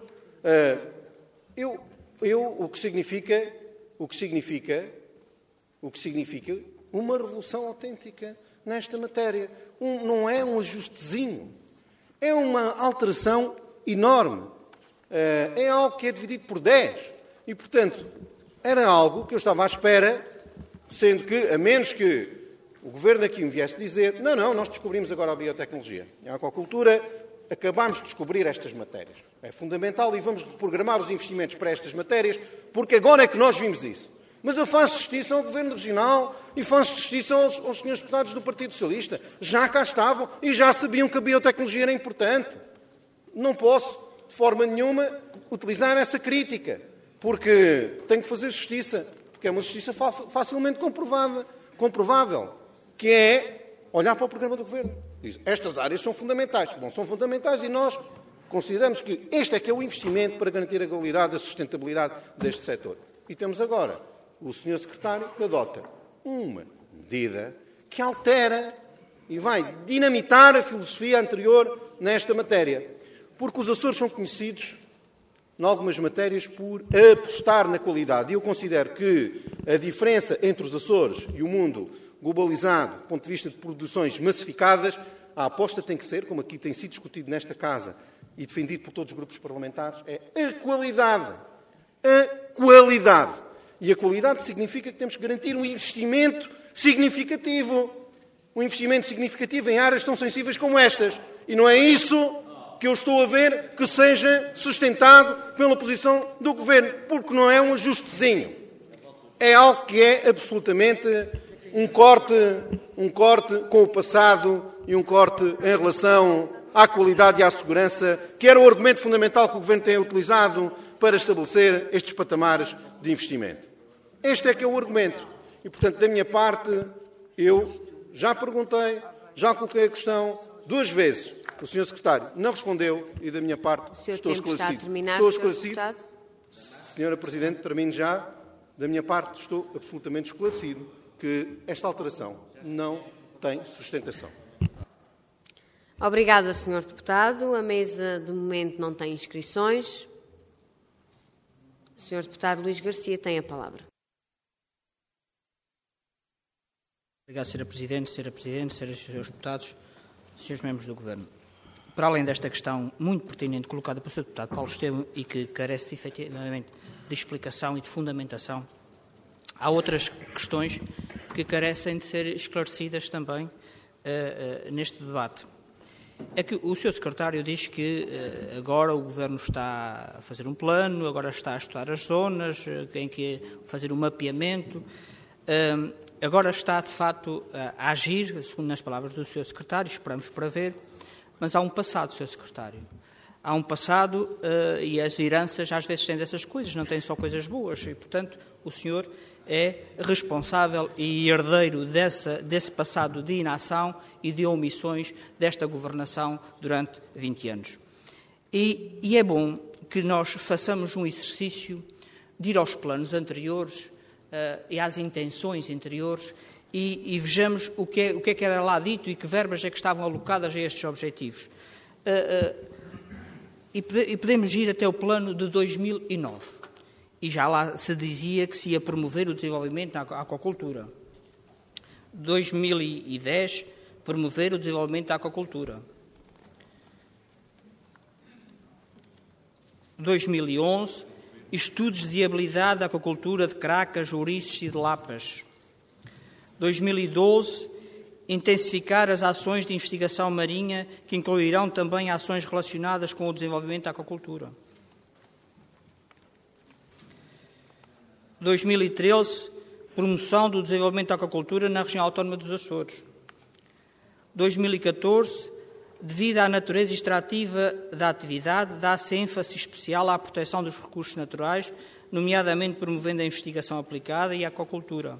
O que significa uma revolução autêntica nesta matéria. Não é um ajustezinho, é uma alteração enorme. É algo que é dividido por 10. E, portanto, era algo que eu estava à espera, sendo que, a menos que o Governo aqui me viesse dizer, não, nós descobrimos agora a biotecnologia e a aquacultura, acabámos de descobrir estas matérias. É fundamental e vamos reprogramar os investimentos para estas matérias, porque agora é que nós vimos isso. Mas eu faço justiça ao Governo Regional e faço justiça aos senhores deputados do Partido Socialista. Já cá estavam e já sabiam que a biotecnologia era importante. Não posso, de forma nenhuma, utilizar essa crítica, porque tenho que fazer justiça, porque é uma justiça facilmente comprovável, que é olhar para o programa do Governo. Diz, estas áreas são fundamentais. Bom, são fundamentais e nós consideramos que este é que é o investimento para garantir a qualidade e a sustentabilidade deste setor. E temos agora o Sr. Secretário que adota uma medida que altera e vai dinamitar a filosofia anterior nesta matéria. Porque os Açores são conhecidos, em algumas matérias, por apostar na qualidade. E eu considero que a diferença entre os Açores e o mundo globalizado, do ponto de vista de produções massificadas, a aposta tem que ser, como aqui tem sido discutido nesta Casa e defendido por todos os grupos parlamentares, é a qualidade. A qualidade. E a qualidade significa que temos que garantir um investimento significativo. Um investimento significativo em áreas tão sensíveis como estas. E não é isso que eu estou a ver que seja sustentado pela posição do Governo, porque não é um ajustezinho. É algo que é absolutamente um corte com o passado e um corte em relação à qualidade e à segurança, que era o argumento fundamental que o Governo tem utilizado para estabelecer estes patamares de investimento. Este é que é o argumento. E, portanto, da minha parte, eu já perguntei, já coloquei a questão 2 vezes. O Sr. Secretário não respondeu e, da minha parte, estou esclarecido. Estou esclarecido. Senhora Presidente, termino já. Da minha parte, estou absolutamente esclarecido que esta alteração não tem sustentação. Obrigada, Sr. Deputado. A mesa, de momento, não tem inscrições. O Sr. Deputado Luís Garcia tem a palavra. Obrigado, Sra. Presidente, Sras. e Srs. Deputados, Srs. Membros do Governo. Para além desta questão muito pertinente colocada pelo Sr. Deputado Paulo Estevam e que carece efetivamente de explicação e de fundamentação, há outras questões que carecem de ser esclarecidas também neste debate. É que o Sr. Secretário diz que agora o Governo está a fazer um plano, agora está a estudar as zonas, tem que fazer um mapeamento, agora está de facto a agir, segundo as palavras do Sr. Secretário, esperamos para ver, mas há um passado, Sr. Secretário. Há um passado e as heranças às vezes têm dessas coisas, não têm só coisas boas e, portanto, o senhor é responsável e herdeiro desse passado de inação e de omissões desta governação durante 20 anos. E é bom que nós façamos um exercício de ir aos planos anteriores e às intenções anteriores e vejamos o que é que era lá dito e que verbas é que estavam alocadas a estes objetivos. E podemos ir até o plano de 2009. E já lá se dizia que se ia promover o desenvolvimento na aquacultura. 2010, promover o desenvolvimento da aquacultura. 2011, estudos de viabilidade da aquacultura de cracas, ouriços e de lapas. 2012, intensificar as ações de investigação marinha, que incluirão também ações relacionadas com o desenvolvimento da aquacultura. 2013, promoção do desenvolvimento da aquacultura na região autónoma dos Açores. 2014, devido à natureza extrativa da atividade, dá-se ênfase especial à proteção dos recursos naturais, nomeadamente promovendo a investigação aplicada e a aquacultura.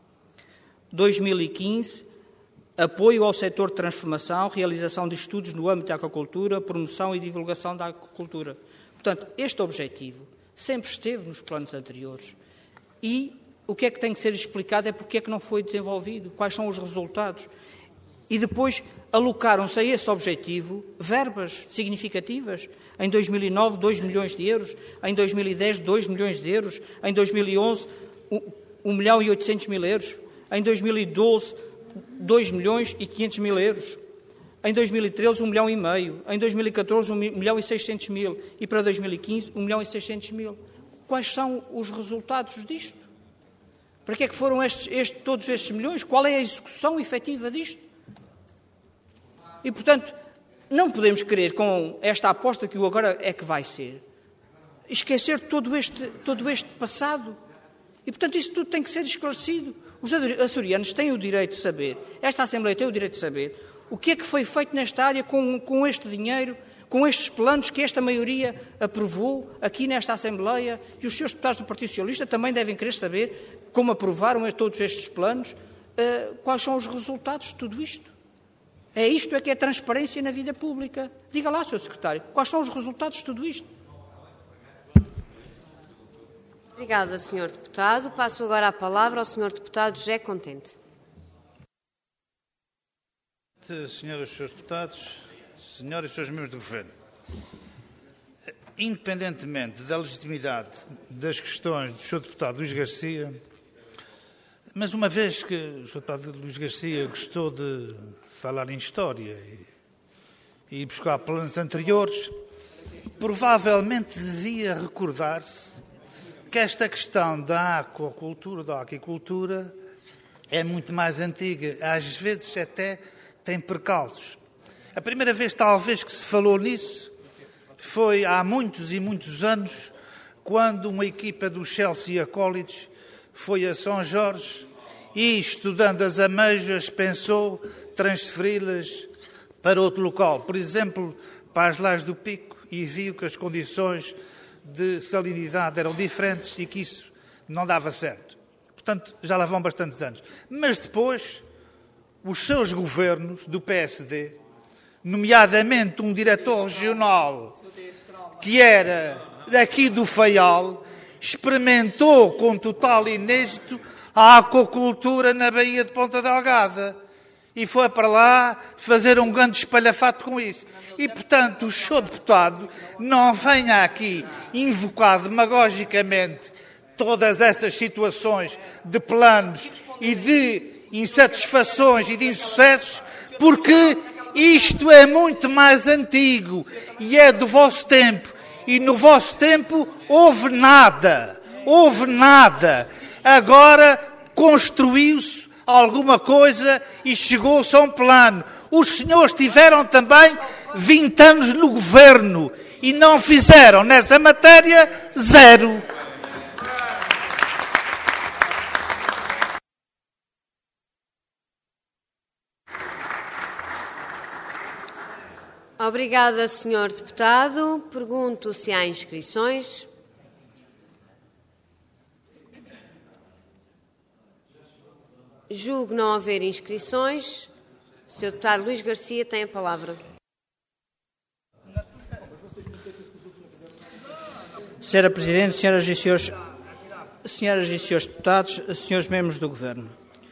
2015, apoio ao setor de transformação, realização de estudos no âmbito da aquacultura, promoção e divulgação da aquacultura. Portanto, este objetivo sempre esteve nos planos anteriores. E o que é que tem que ser explicado é porque é que não foi desenvolvido, quais são os resultados. E depois alocaram-se a esse objetivo verbas significativas. Em 2009, 2 milhões de euros. Em 2010, 2 milhões de euros. Em 2011, 1 milhão e 800 mil euros. Em 2012, 2 milhões e 500 mil euros. Em 2013, 1 milhão e meio. Em 2014, 1 milhão e 600 mil. E para 2015, 1 milhão e 600 mil. Quais são os resultados disto? Para que é que foram todos estes milhões? Qual é a execução efetiva disto? E, portanto, não podemos querer, com esta aposta que o agora é que vai ser, esquecer todo este passado. E, portanto, isso tudo tem que ser esclarecido. Os açorianos têm o direito de saber, esta Assembleia tem o direito de saber, o que é que foi feito nesta área com este dinheiro, com estes planos que esta maioria aprovou aqui nesta Assembleia, e os senhores deputados do Partido Socialista também devem querer saber como aprovaram todos estes planos, quais são os resultados de tudo isto. É isto que é transparência na vida pública. Diga lá, Sr. Secretário, quais são os resultados de tudo isto? Obrigada, Sr. Deputado. Passo agora a palavra ao Sr. Deputado José Contente. Senhoras e Srs. Deputados, senhoras e Srs. Membros do Governo, independentemente da legitimidade das questões do Sr. Deputado Luís Garcia, mas uma vez que o Sr. Deputado Luís Garcia gostou de falar em história e buscar planos anteriores, provavelmente devia recordar-se que esta questão da aquacultura, da aquicultura, é muito mais antiga, às vezes até tem percalços. A primeira vez, talvez, que se falou nisso foi há muitos e muitos anos, quando uma equipa do Chelsea College foi a São Jorge e, estudando as ameijas, pensou transferi-las para outro local, por exemplo, para as Lajes do Pico, e viu que as condições de salinidade eram diferentes e que isso não dava certo. Portanto, já lá vão bastantes anos. Mas depois, os seus governos do PSD, nomeadamente um diretor regional que era daqui do Faial, experimentou com total inêxito a aquacultura na Baía de Ponta Delgada e foi para lá fazer um grande espalhafato com isso. E, portanto, o Sr. Deputado não venha aqui invocar demagogicamente todas essas situações de planos e insatisfações e de insucessos, porque isto é muito mais antigo e é do vosso tempo. E no vosso tempo houve nada. Agora construiu-se alguma coisa e chegou-se a um plano. Os senhores tiveram também 20 anos no governo e não fizeram nessa matéria zero. Obrigada, Sr. Deputado. Pergunto se há inscrições. Julgo não haver inscrições. O Sr. Deputado Luís Garcia tem a palavra. Sra. Presidente, senhoras e senhores deputados, senhores membros do Governo.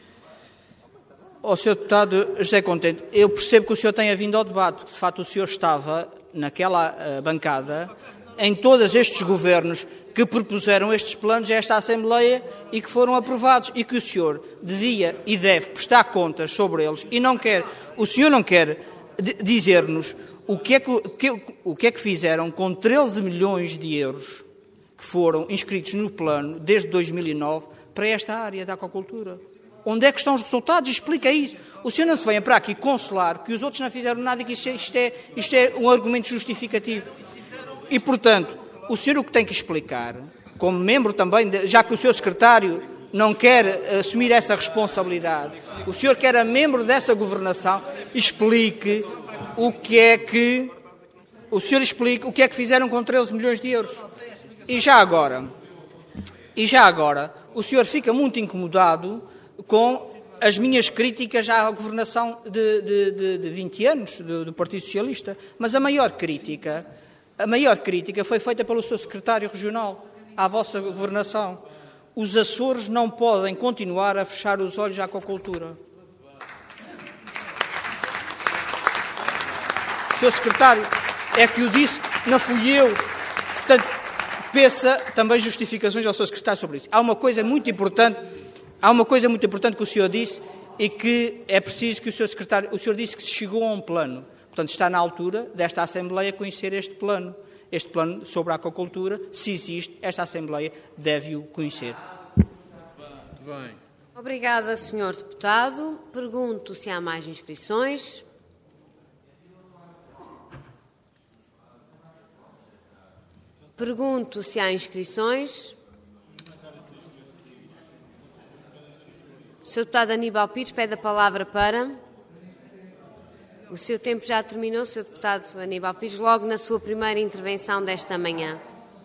Ao Sr. Deputado José Contente, eu percebo que o senhor tenha vindo ao debate, porque de facto o senhor estava naquela bancada em todos estes governos que propuseram estes planos a esta Assembleia e que foram aprovados e que o senhor devia e deve prestar contas sobre eles e o senhor não quer dizer-nos o que é que fizeram com 13 milhões de euros que foram inscritos no plano desde 2009 para esta área da aquacultura. Onde é que estão os resultados? Explica isso. O senhor não se venha para aqui consolar que os outros não fizeram nada e que isto é um argumento justificativo. E, portanto, o senhor o que tem que explicar, como membro também, já que o seu secretário não quer assumir essa responsabilidade, o senhor que era membro dessa governação, explique o que é que fizeram com 13 milhões de euros. E já agora, o senhor fica muito incomodado com as minhas críticas à governação de 20 anos do Partido Socialista. Mas a maior crítica foi feita pelo seu secretário regional à vossa governação. Os Açores não podem continuar a fechar os olhos à aquacultura. O seu secretário é que o disse, não fui eu. Portanto, peça também justificações ao seu secretário sobre isso. Há uma coisa muito importante que o senhor disse e que é preciso que o senhor disse que se chegou a um plano. Portanto, está na altura desta Assembleia conhecer este plano sobre a aquacultura. Se existe, esta Assembleia deve-o conhecer. Bem. Obrigada, Sr. Deputado. Pergunto se há mais inscrições. Pergunto se há inscrições. O Sr. Deputado Aníbal Pires pede a palavra para... O seu tempo já terminou, Sr. Deputado Aníbal Pires, logo na sua primeira intervenção desta manhã.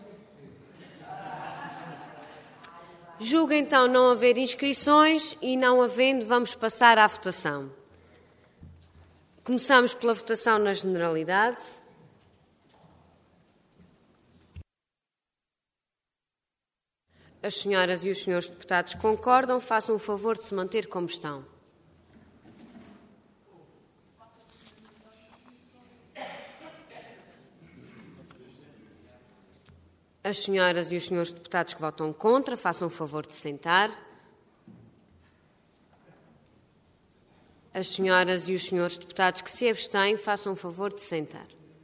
Julgo então não haver inscrições e, não havendo, vamos passar à votação. Começamos pela votação na generalidade. As senhoras e os senhores deputados concordam, façam o favor de se manter como estão. As senhoras e os senhores deputados que votam contra, façam o favor de sentar. As senhoras e os senhores deputados que se abstêm, façam o favor de sentar.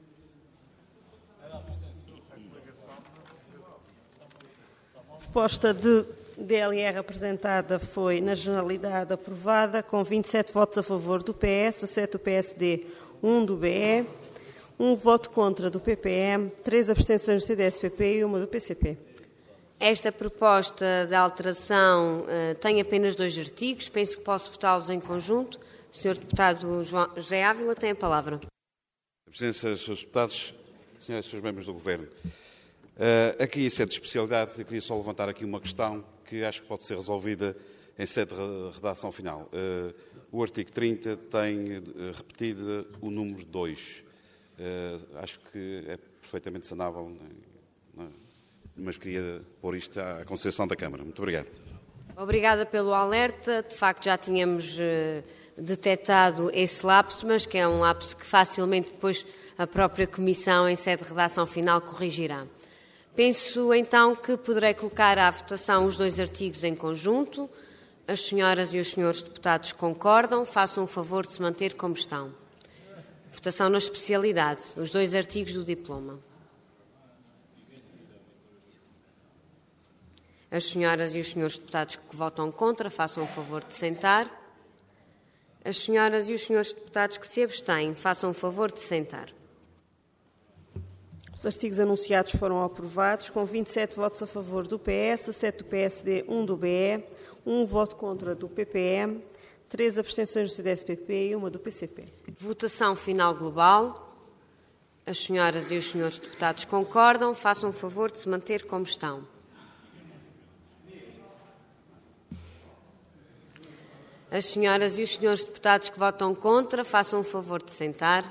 A proposta de DLR apresentada foi, na generalidade, aprovada, com 27 votos a favor do PS, 17 do PSD, 1 do BE, 1 voto contra do PPM, 3 abstenções do CDS-PP e 1 do PCP. Esta proposta de alteração tem apenas 2 artigos. Penso que posso votá-los em conjunto. O Sr. Deputado José Ávila tem a palavra. Presidência, Srs. Deputados, Senhoras e Srs. Membros do Governo. Aqui, em sede de especialidade, eu queria só levantar aqui uma questão que acho que pode ser resolvida em sede de redação final. O artigo 30 tem repetido o número 2. Acho que é perfeitamente sanável, mas queria pôr isto à consideração da Câmara. Muito obrigado. Obrigada pelo alerta. De facto, já tínhamos detectado esse lapso, mas que é um lapso que facilmente depois a própria Comissão, em sede de redação final, corrigirá. Penso, então, que poderei colocar à votação os 2 artigos em conjunto. As senhoras e os senhores deputados concordam, façam o favor de se manter como estão. Votação na especialidade, os 2 artigos do diploma. As senhoras e os senhores deputados que votam contra, façam o favor de sentar. As senhoras e os senhores deputados que se abstêm, façam o favor de sentar. Os artigos anunciados foram aprovados, com 27 votos a favor do PS, 7 do PSD, 1 do BE, 1 voto contra do PPM, 3 abstenções do CDS-PP e 1 do PCP. Votação final global. As senhoras e os senhores deputados concordam, façam o favor de se manter como estão. As senhoras e os senhores deputados que votam contra, façam o favor de sentar.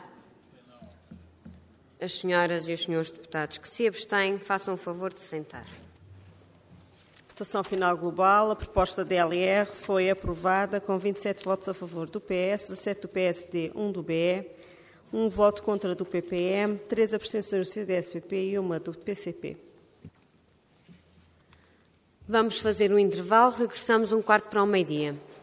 As senhoras e os senhores deputados que se abstêm, façam o favor de sentar. Votação final global. A proposta da DLR foi aprovada com 27 votos a favor do PS, 17 do PSD, 1 do BE, 1 voto contra do PPM, 3 abstenções do CDS-PP e 1 do PCP. Vamos fazer um intervalo. Regressamos 1/4 para o meio-dia.